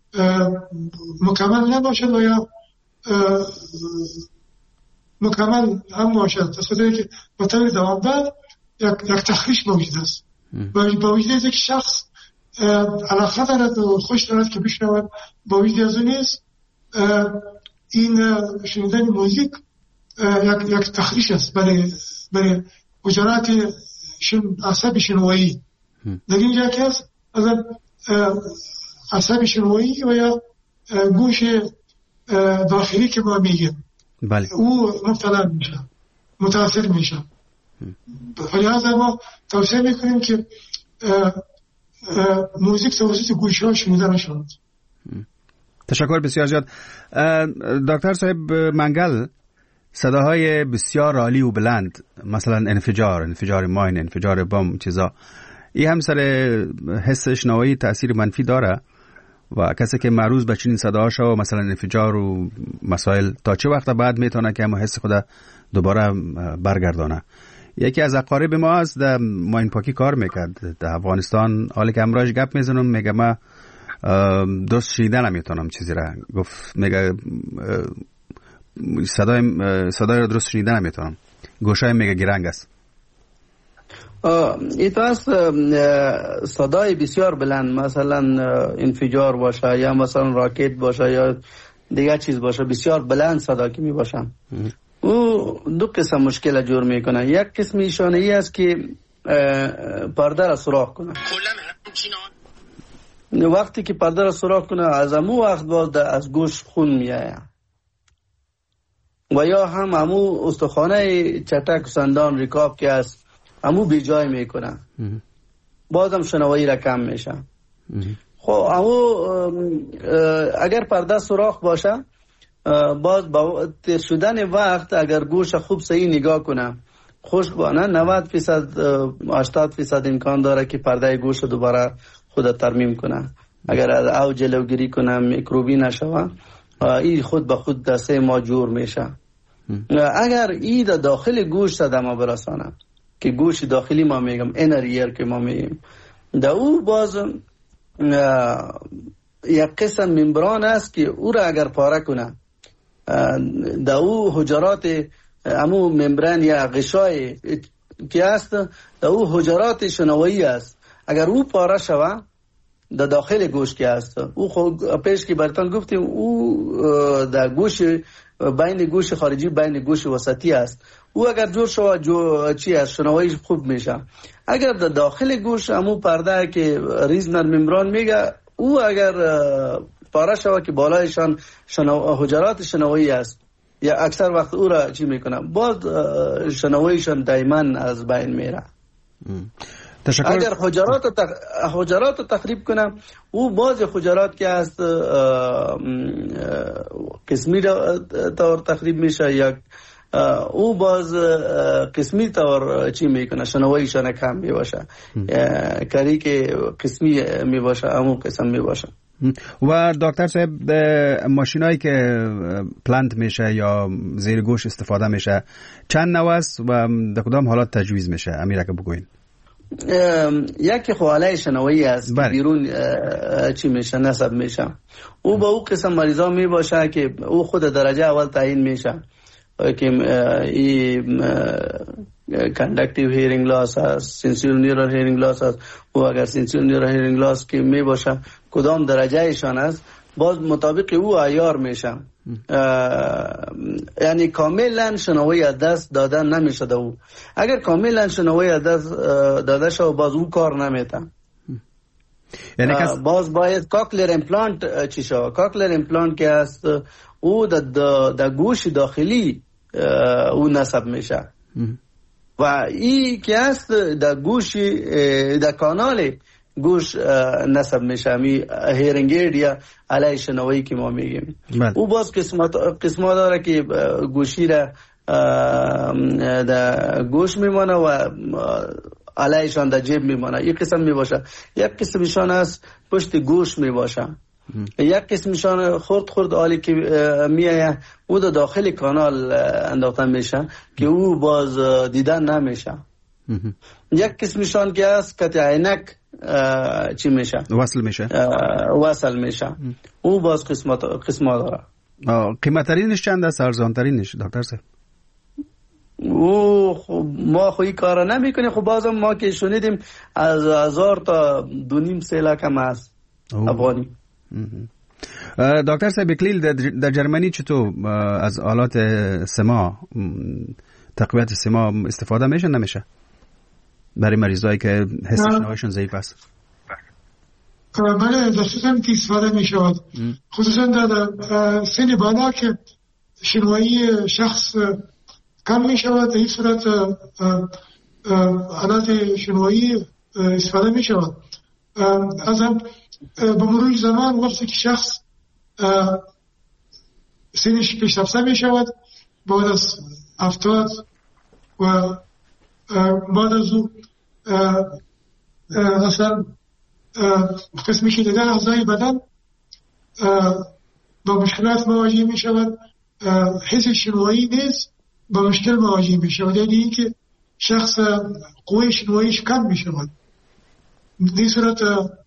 مکمل نباشد و یا مکمل هم باشد، تصادفی که به طور دوامدار یک تخریش موجود است. با وجود از یک شخص علاقه دارد و خوش دارد که بشنود، با وجود از اون نیست این شنیدن موزیک یک تخریش است برای حجرات عصب شنوایی. در اینجا که هست از عصب شنوایی و یا گوش داخلی که ما میگیم بله. او مبتلا میشه، متاثر میشه. لذا ما توصیه میکنیم که موزیک توسط گوشی ها شنیده نشود. تشکر بسیار زیاد. دکتر صاحب منگل، صداهای بسیار عالی و بلند مثلا انفجار ماین، انفجار بم چیزا، این هم سر حس شنوایی تأثیر منفی داره و کسی که معروض به چنین صداهاشو مثلا انفجار و مسائل تا چه وقت بعد میتونه که همون حس خود دوباره برگردانه؟ یکی از اقارب ما است در ماین پاکی کار میکرد در افغانستان، حالی که امراش گپ میزنم میگه ما درست شنیده نمیتونم چیزی را، گفت میگه صدای رو درست شنیده نمیتونم، گوشای میگه گرنگ است. ایت است صدای بسیار بلند مثلا انفجار باشه یا مثلا راکت باشه یا دیگه چیز باشه، بسیار بلند صدا که می باشه او دو قسم مشکل جور میکنه. یک قسم ایشانه ای است که پرده را سوراخ کنه. وقتی که پرده را سوراخ کنه از امو وقت باز از گوش خون میآید و یا هم امو استخوانه چټک سندان رکاب که است امو بی جای میکنه، بازم شنوایی را کم میشه. خب امو اگر پرده سوراخ باشه باز با تیر شدن وقت اگر گوش خوب صحیح نگاه کنه خشک بانه 90% 80% امکان داره که پرده گوش دوباره خود ترمیم کنه. اگر از او جلوگیری کنه میکروبی نشوه این خود به خود دسته ما جور میشه. اگر این داخل گوش صدمه برسانه که گوش داخلی ما میگم اینر ایر که ما میگیم، در او باز یک قسم ممبران است که او را اگر پاره کنه در او حجرات امو ممبران یا غشای که است در او حجرات شنوایی است، اگر او پاره شوه در داخل گوش که است او خود پیش که برتان گفتیم او در گوش بین گوش خارجی بین گوش وسطی است. او اگر جور شود چی است شنواییش خوب میشه. اگر در داخل گوش همون پرده که ریزنر ممبران میگه او اگر پاره شود که بالایشان حجرات شنوایی است یا اکثر وقت او را چی میکنه باز شنواییشان دائما از بین میره. اگر حجرات تخریب کنه او باز حجرات که است قسمی طور تخریب میشه یا او باز قسمی طور چی میکنه شنواییشان کم میباشه کاری که قسمی میباشه همون قسم میباشه. و دکتر صاحب ماشینایی که پلانت میشه یا زیر گوش استفاده میشه چند نوع است و در کدام حالات تجویز میشه امیره که بگوین؟ یکی خواله شنوایی است بیرون چی میشه نصب میشه او با او قسم مریضا میباشه که او خود درجه اول تعیین میشه که این conductive hearing loss هست sensory neural hearing loss هست و اگر sensory neural hearing loss که میباشه کدام درجه ایشان است باز مطابق او عیار میشه. یعنی کاملا شنوایی از دست دادن نمیشه او. اگر کاملا شنوایی از دست داده شد باز او کار نمیته. یعنی باز باید کاکلر امپلانت چی شود. کاکلر امپلانت که است او در گوش داخلی او نصب میشه و این که است در گوش در کانال گوش نصب میشه می هیرینگ اید یا علیه شنوایی که ما میگیم. او باز قسمت داره که گوشی را در گوش میمانه و علیهشان در جیب میمانه. یک قسم میباشه. یک قسمشان است پشت گوش میباشه. یک قسمشان خرد حالی که میایه او در داخل کانال انداخته میشه که او باز دیدن نمیشه. یک قسمشان که است که عینک چی میشه وصل میشه او باز قسمت داره. قیمت ترینش چند است ارزان ترینش دکتر صاحب؟ او ما خوی کارا نمی کنیم. خب بازم ما که شنیدیم از 1000 تا 2.5 لک هم است افغانی. دکتر صاحب بکلیل در جرمنی چطور از آلات سما تقویت سما استفاده میشه نمیشه برای مریضایی که حس شنواییشون ضعیف است؟ بله دستم که استفاده میشود خصوصا در سن بالا که شنوایی شخص کم میشود در این صورت آلات شنوایی استفاده میشود. از هم به مرور زمان وقتی که شخص سنش پیشرفته میشود بعد از 70 و بعد از او اصلا قسمی که دیگر اعضای بدن با مشکلات مواجه می شود. حس شنوایی نیز با مشکل مواجه می شود. یعنی این که شخص قوه شنواییش کم می شود. در صورت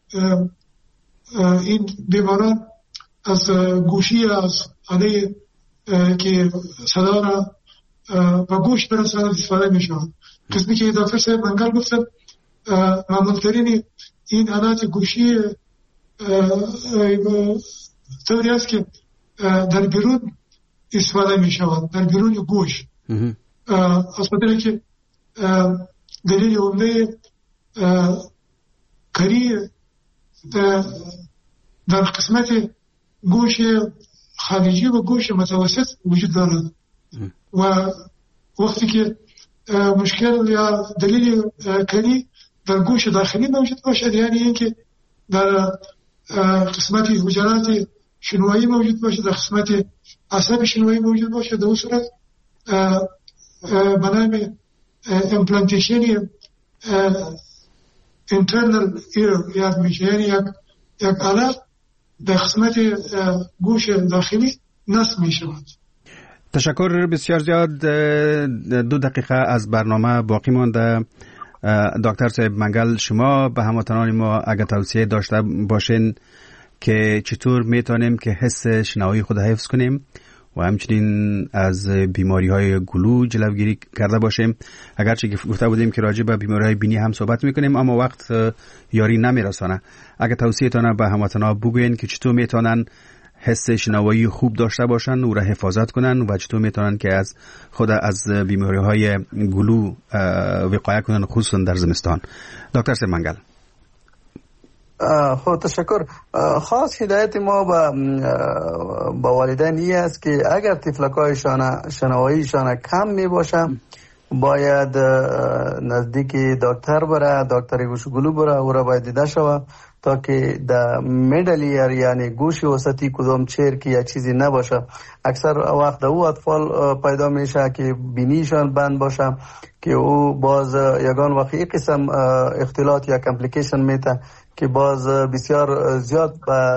این بیماران از گوشی از آله که صدا را با گوش برساند استفاده می شود. قسمی که دکتر صاحب منگل گفتن معمولترین این آلات گوشی طوری است که در بیرون استفاده می شود در بیرون گوش. از خاطر که دلیل عمده کاری در قسمت گوش خارجی و گوش متوسط وجود دارد و وقتی که مشکل یا دلیل کاری در گوش داخلی موجود باشد یعنی اینکه در قسمت حجرات شنوایی موجود باشد در قسمت عصب شنوایی موجود باشد در اون صورت به نام امپلانتیشن internal ear یاد میشه یعنی یک آله در قسمت گوش داخلی نصب میشود. تشکر بسیار زیاد. 2 دقیقه از برنامه باقی مانده. دکتر صاحب منگل شما به هموطنان ما اگر توصیه داشته باشین که چطور میتونیم که حس شنوایی خود حفظ کنیم و همچنین از بیماری های گلو جلوگیری کرده باشیم. اگرچه گفته بودیم که راجع به بیماری های بینی هم صحبت میکنیم اما وقت یاری نمیرسانه. اگر توصیه تانه به هموطنان بگوین که چطور میتونن حس شنوایی خوب داشته باشن و را حفاظت کنن و چطور میتونن که از خود از بیماری های گلو وقایه کنن خصوصا در زمستان؟ دکتر سمنگل. خب تشکر. خاص هدایت ما با والدین این است که اگر طفلکایشان شنواییشان کم می باشه باید نزدیک دکتر بره، دکتر گوش گلو بره، او را باید دیده شود تا که در میدل ایر یعنی گوش وسطی کدام چرک یا چیزی نباشه. اکثر وقت او اطفال پیدا میشه که بینیشان بند باشه که او باز یگان وقت یک قسم اختلاط یا کمپلیکیشن میته که باز بسیار زیاد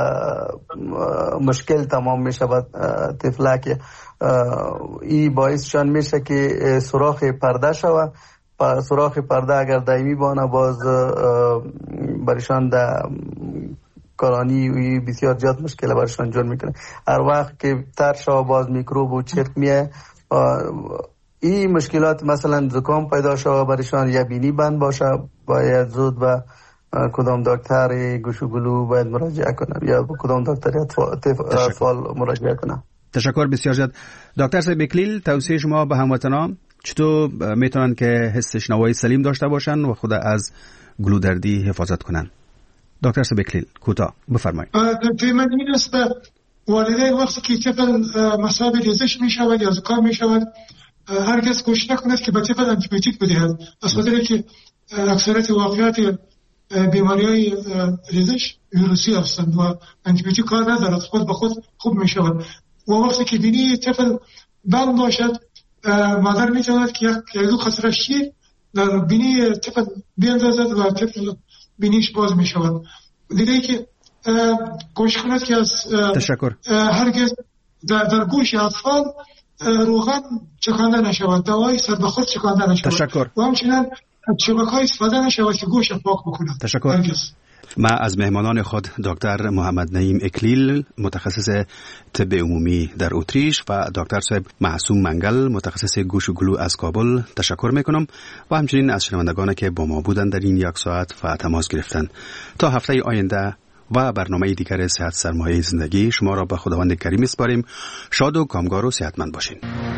مشکل تمام میشه با طفلک. این باعثشان میشه که سوراخ پرده شود. سوراخ پرده اگر دائمی بانه باز برشان در کارانی بسیار زیاد مشکل برشان جون میکنه. هر وقت که تر شود باز میکروب و چرک میه. این مشکلات مثلا زکام پیدا شود برشان یا بینی بند باشه باید زود به کدام دکتر گوش و گلو باید مراجعه کنم یا کدام دکتر اطفال مراجعه کنم. تشکر بسیار زیاد. دکتر صاحب اکلیل، توصیه شما به هموطنان چطور میتونن که حس شنوایی سلیم داشته باشن و خود از گلودردی حفاظت کنن؟ دکتر صاحب اکلیل کوتاه بفرمایید. من این است والدین وقتی که طفل مصاب ریزش میشود یا زکام میشود هرگز گوش نکند که به طفل انتیبیوتیک بدهد، از خاطر که اکثریت واقعیت بیماری‌های ریزش ویروسی هستند و انتیبیوتیک کار ندارد، خود به خود خوب میشود. و وقتی که بینی طفل بند باشد مادر میتواند که یک دو قطره شیر در بینی طفل بیندازد و طفل بینیش باز میشود. دیگه ای که گوش کند که از تشکر هرگز در گوش اطفال روغن چکانده نشود، دوای سربخور چکانده نشود. تشکر. و همچنین شبکه‌های استفاده نشود که گوش پاک بکند. تشکر. ما از مهمانان خود دکتر محمد نعیم اکلیل متخصص طب عمومی در اتریش و دکتر صاحب معصوم منگل متخصص گوش و گلو از کابل تشکر میکنم و همچنین از شنوندگان که با ما بودند در این یک ساعت و تماس گرفتن. تا هفته آینده و برنامه دیگر صحت سرمایه زندگی شما را به خداوند کریم میسپاریم. شاد و کامگار و صحتمند باشین.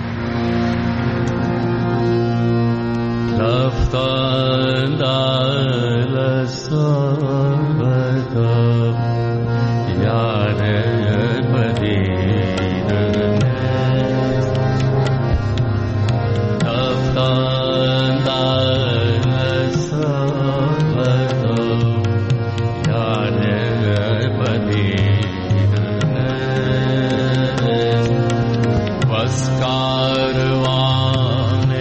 رفتن در صحبت یار مدینه رفتن در صحبت یار مدینه بس کاروان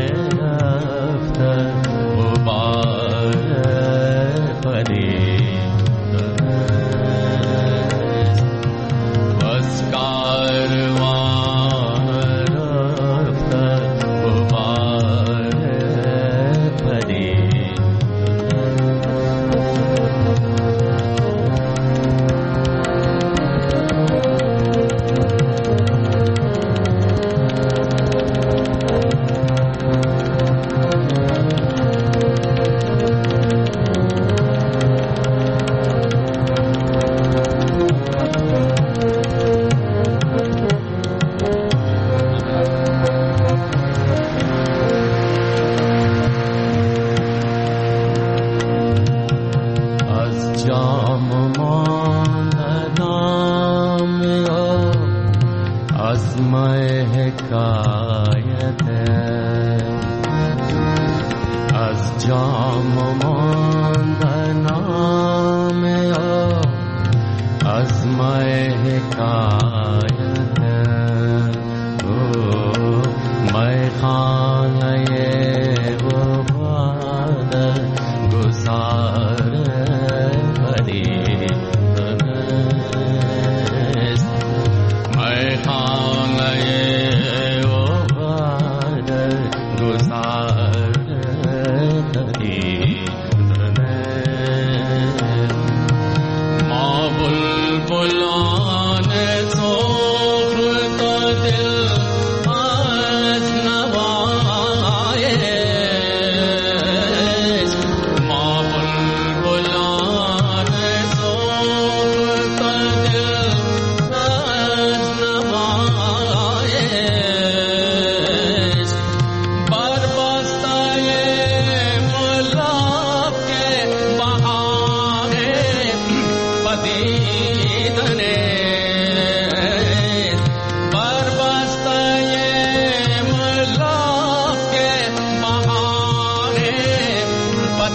سخر تا دل از نوا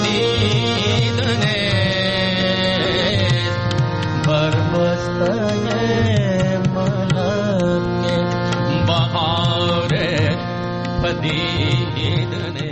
पदीदने बरबस्तने मलके बहारे पदीदने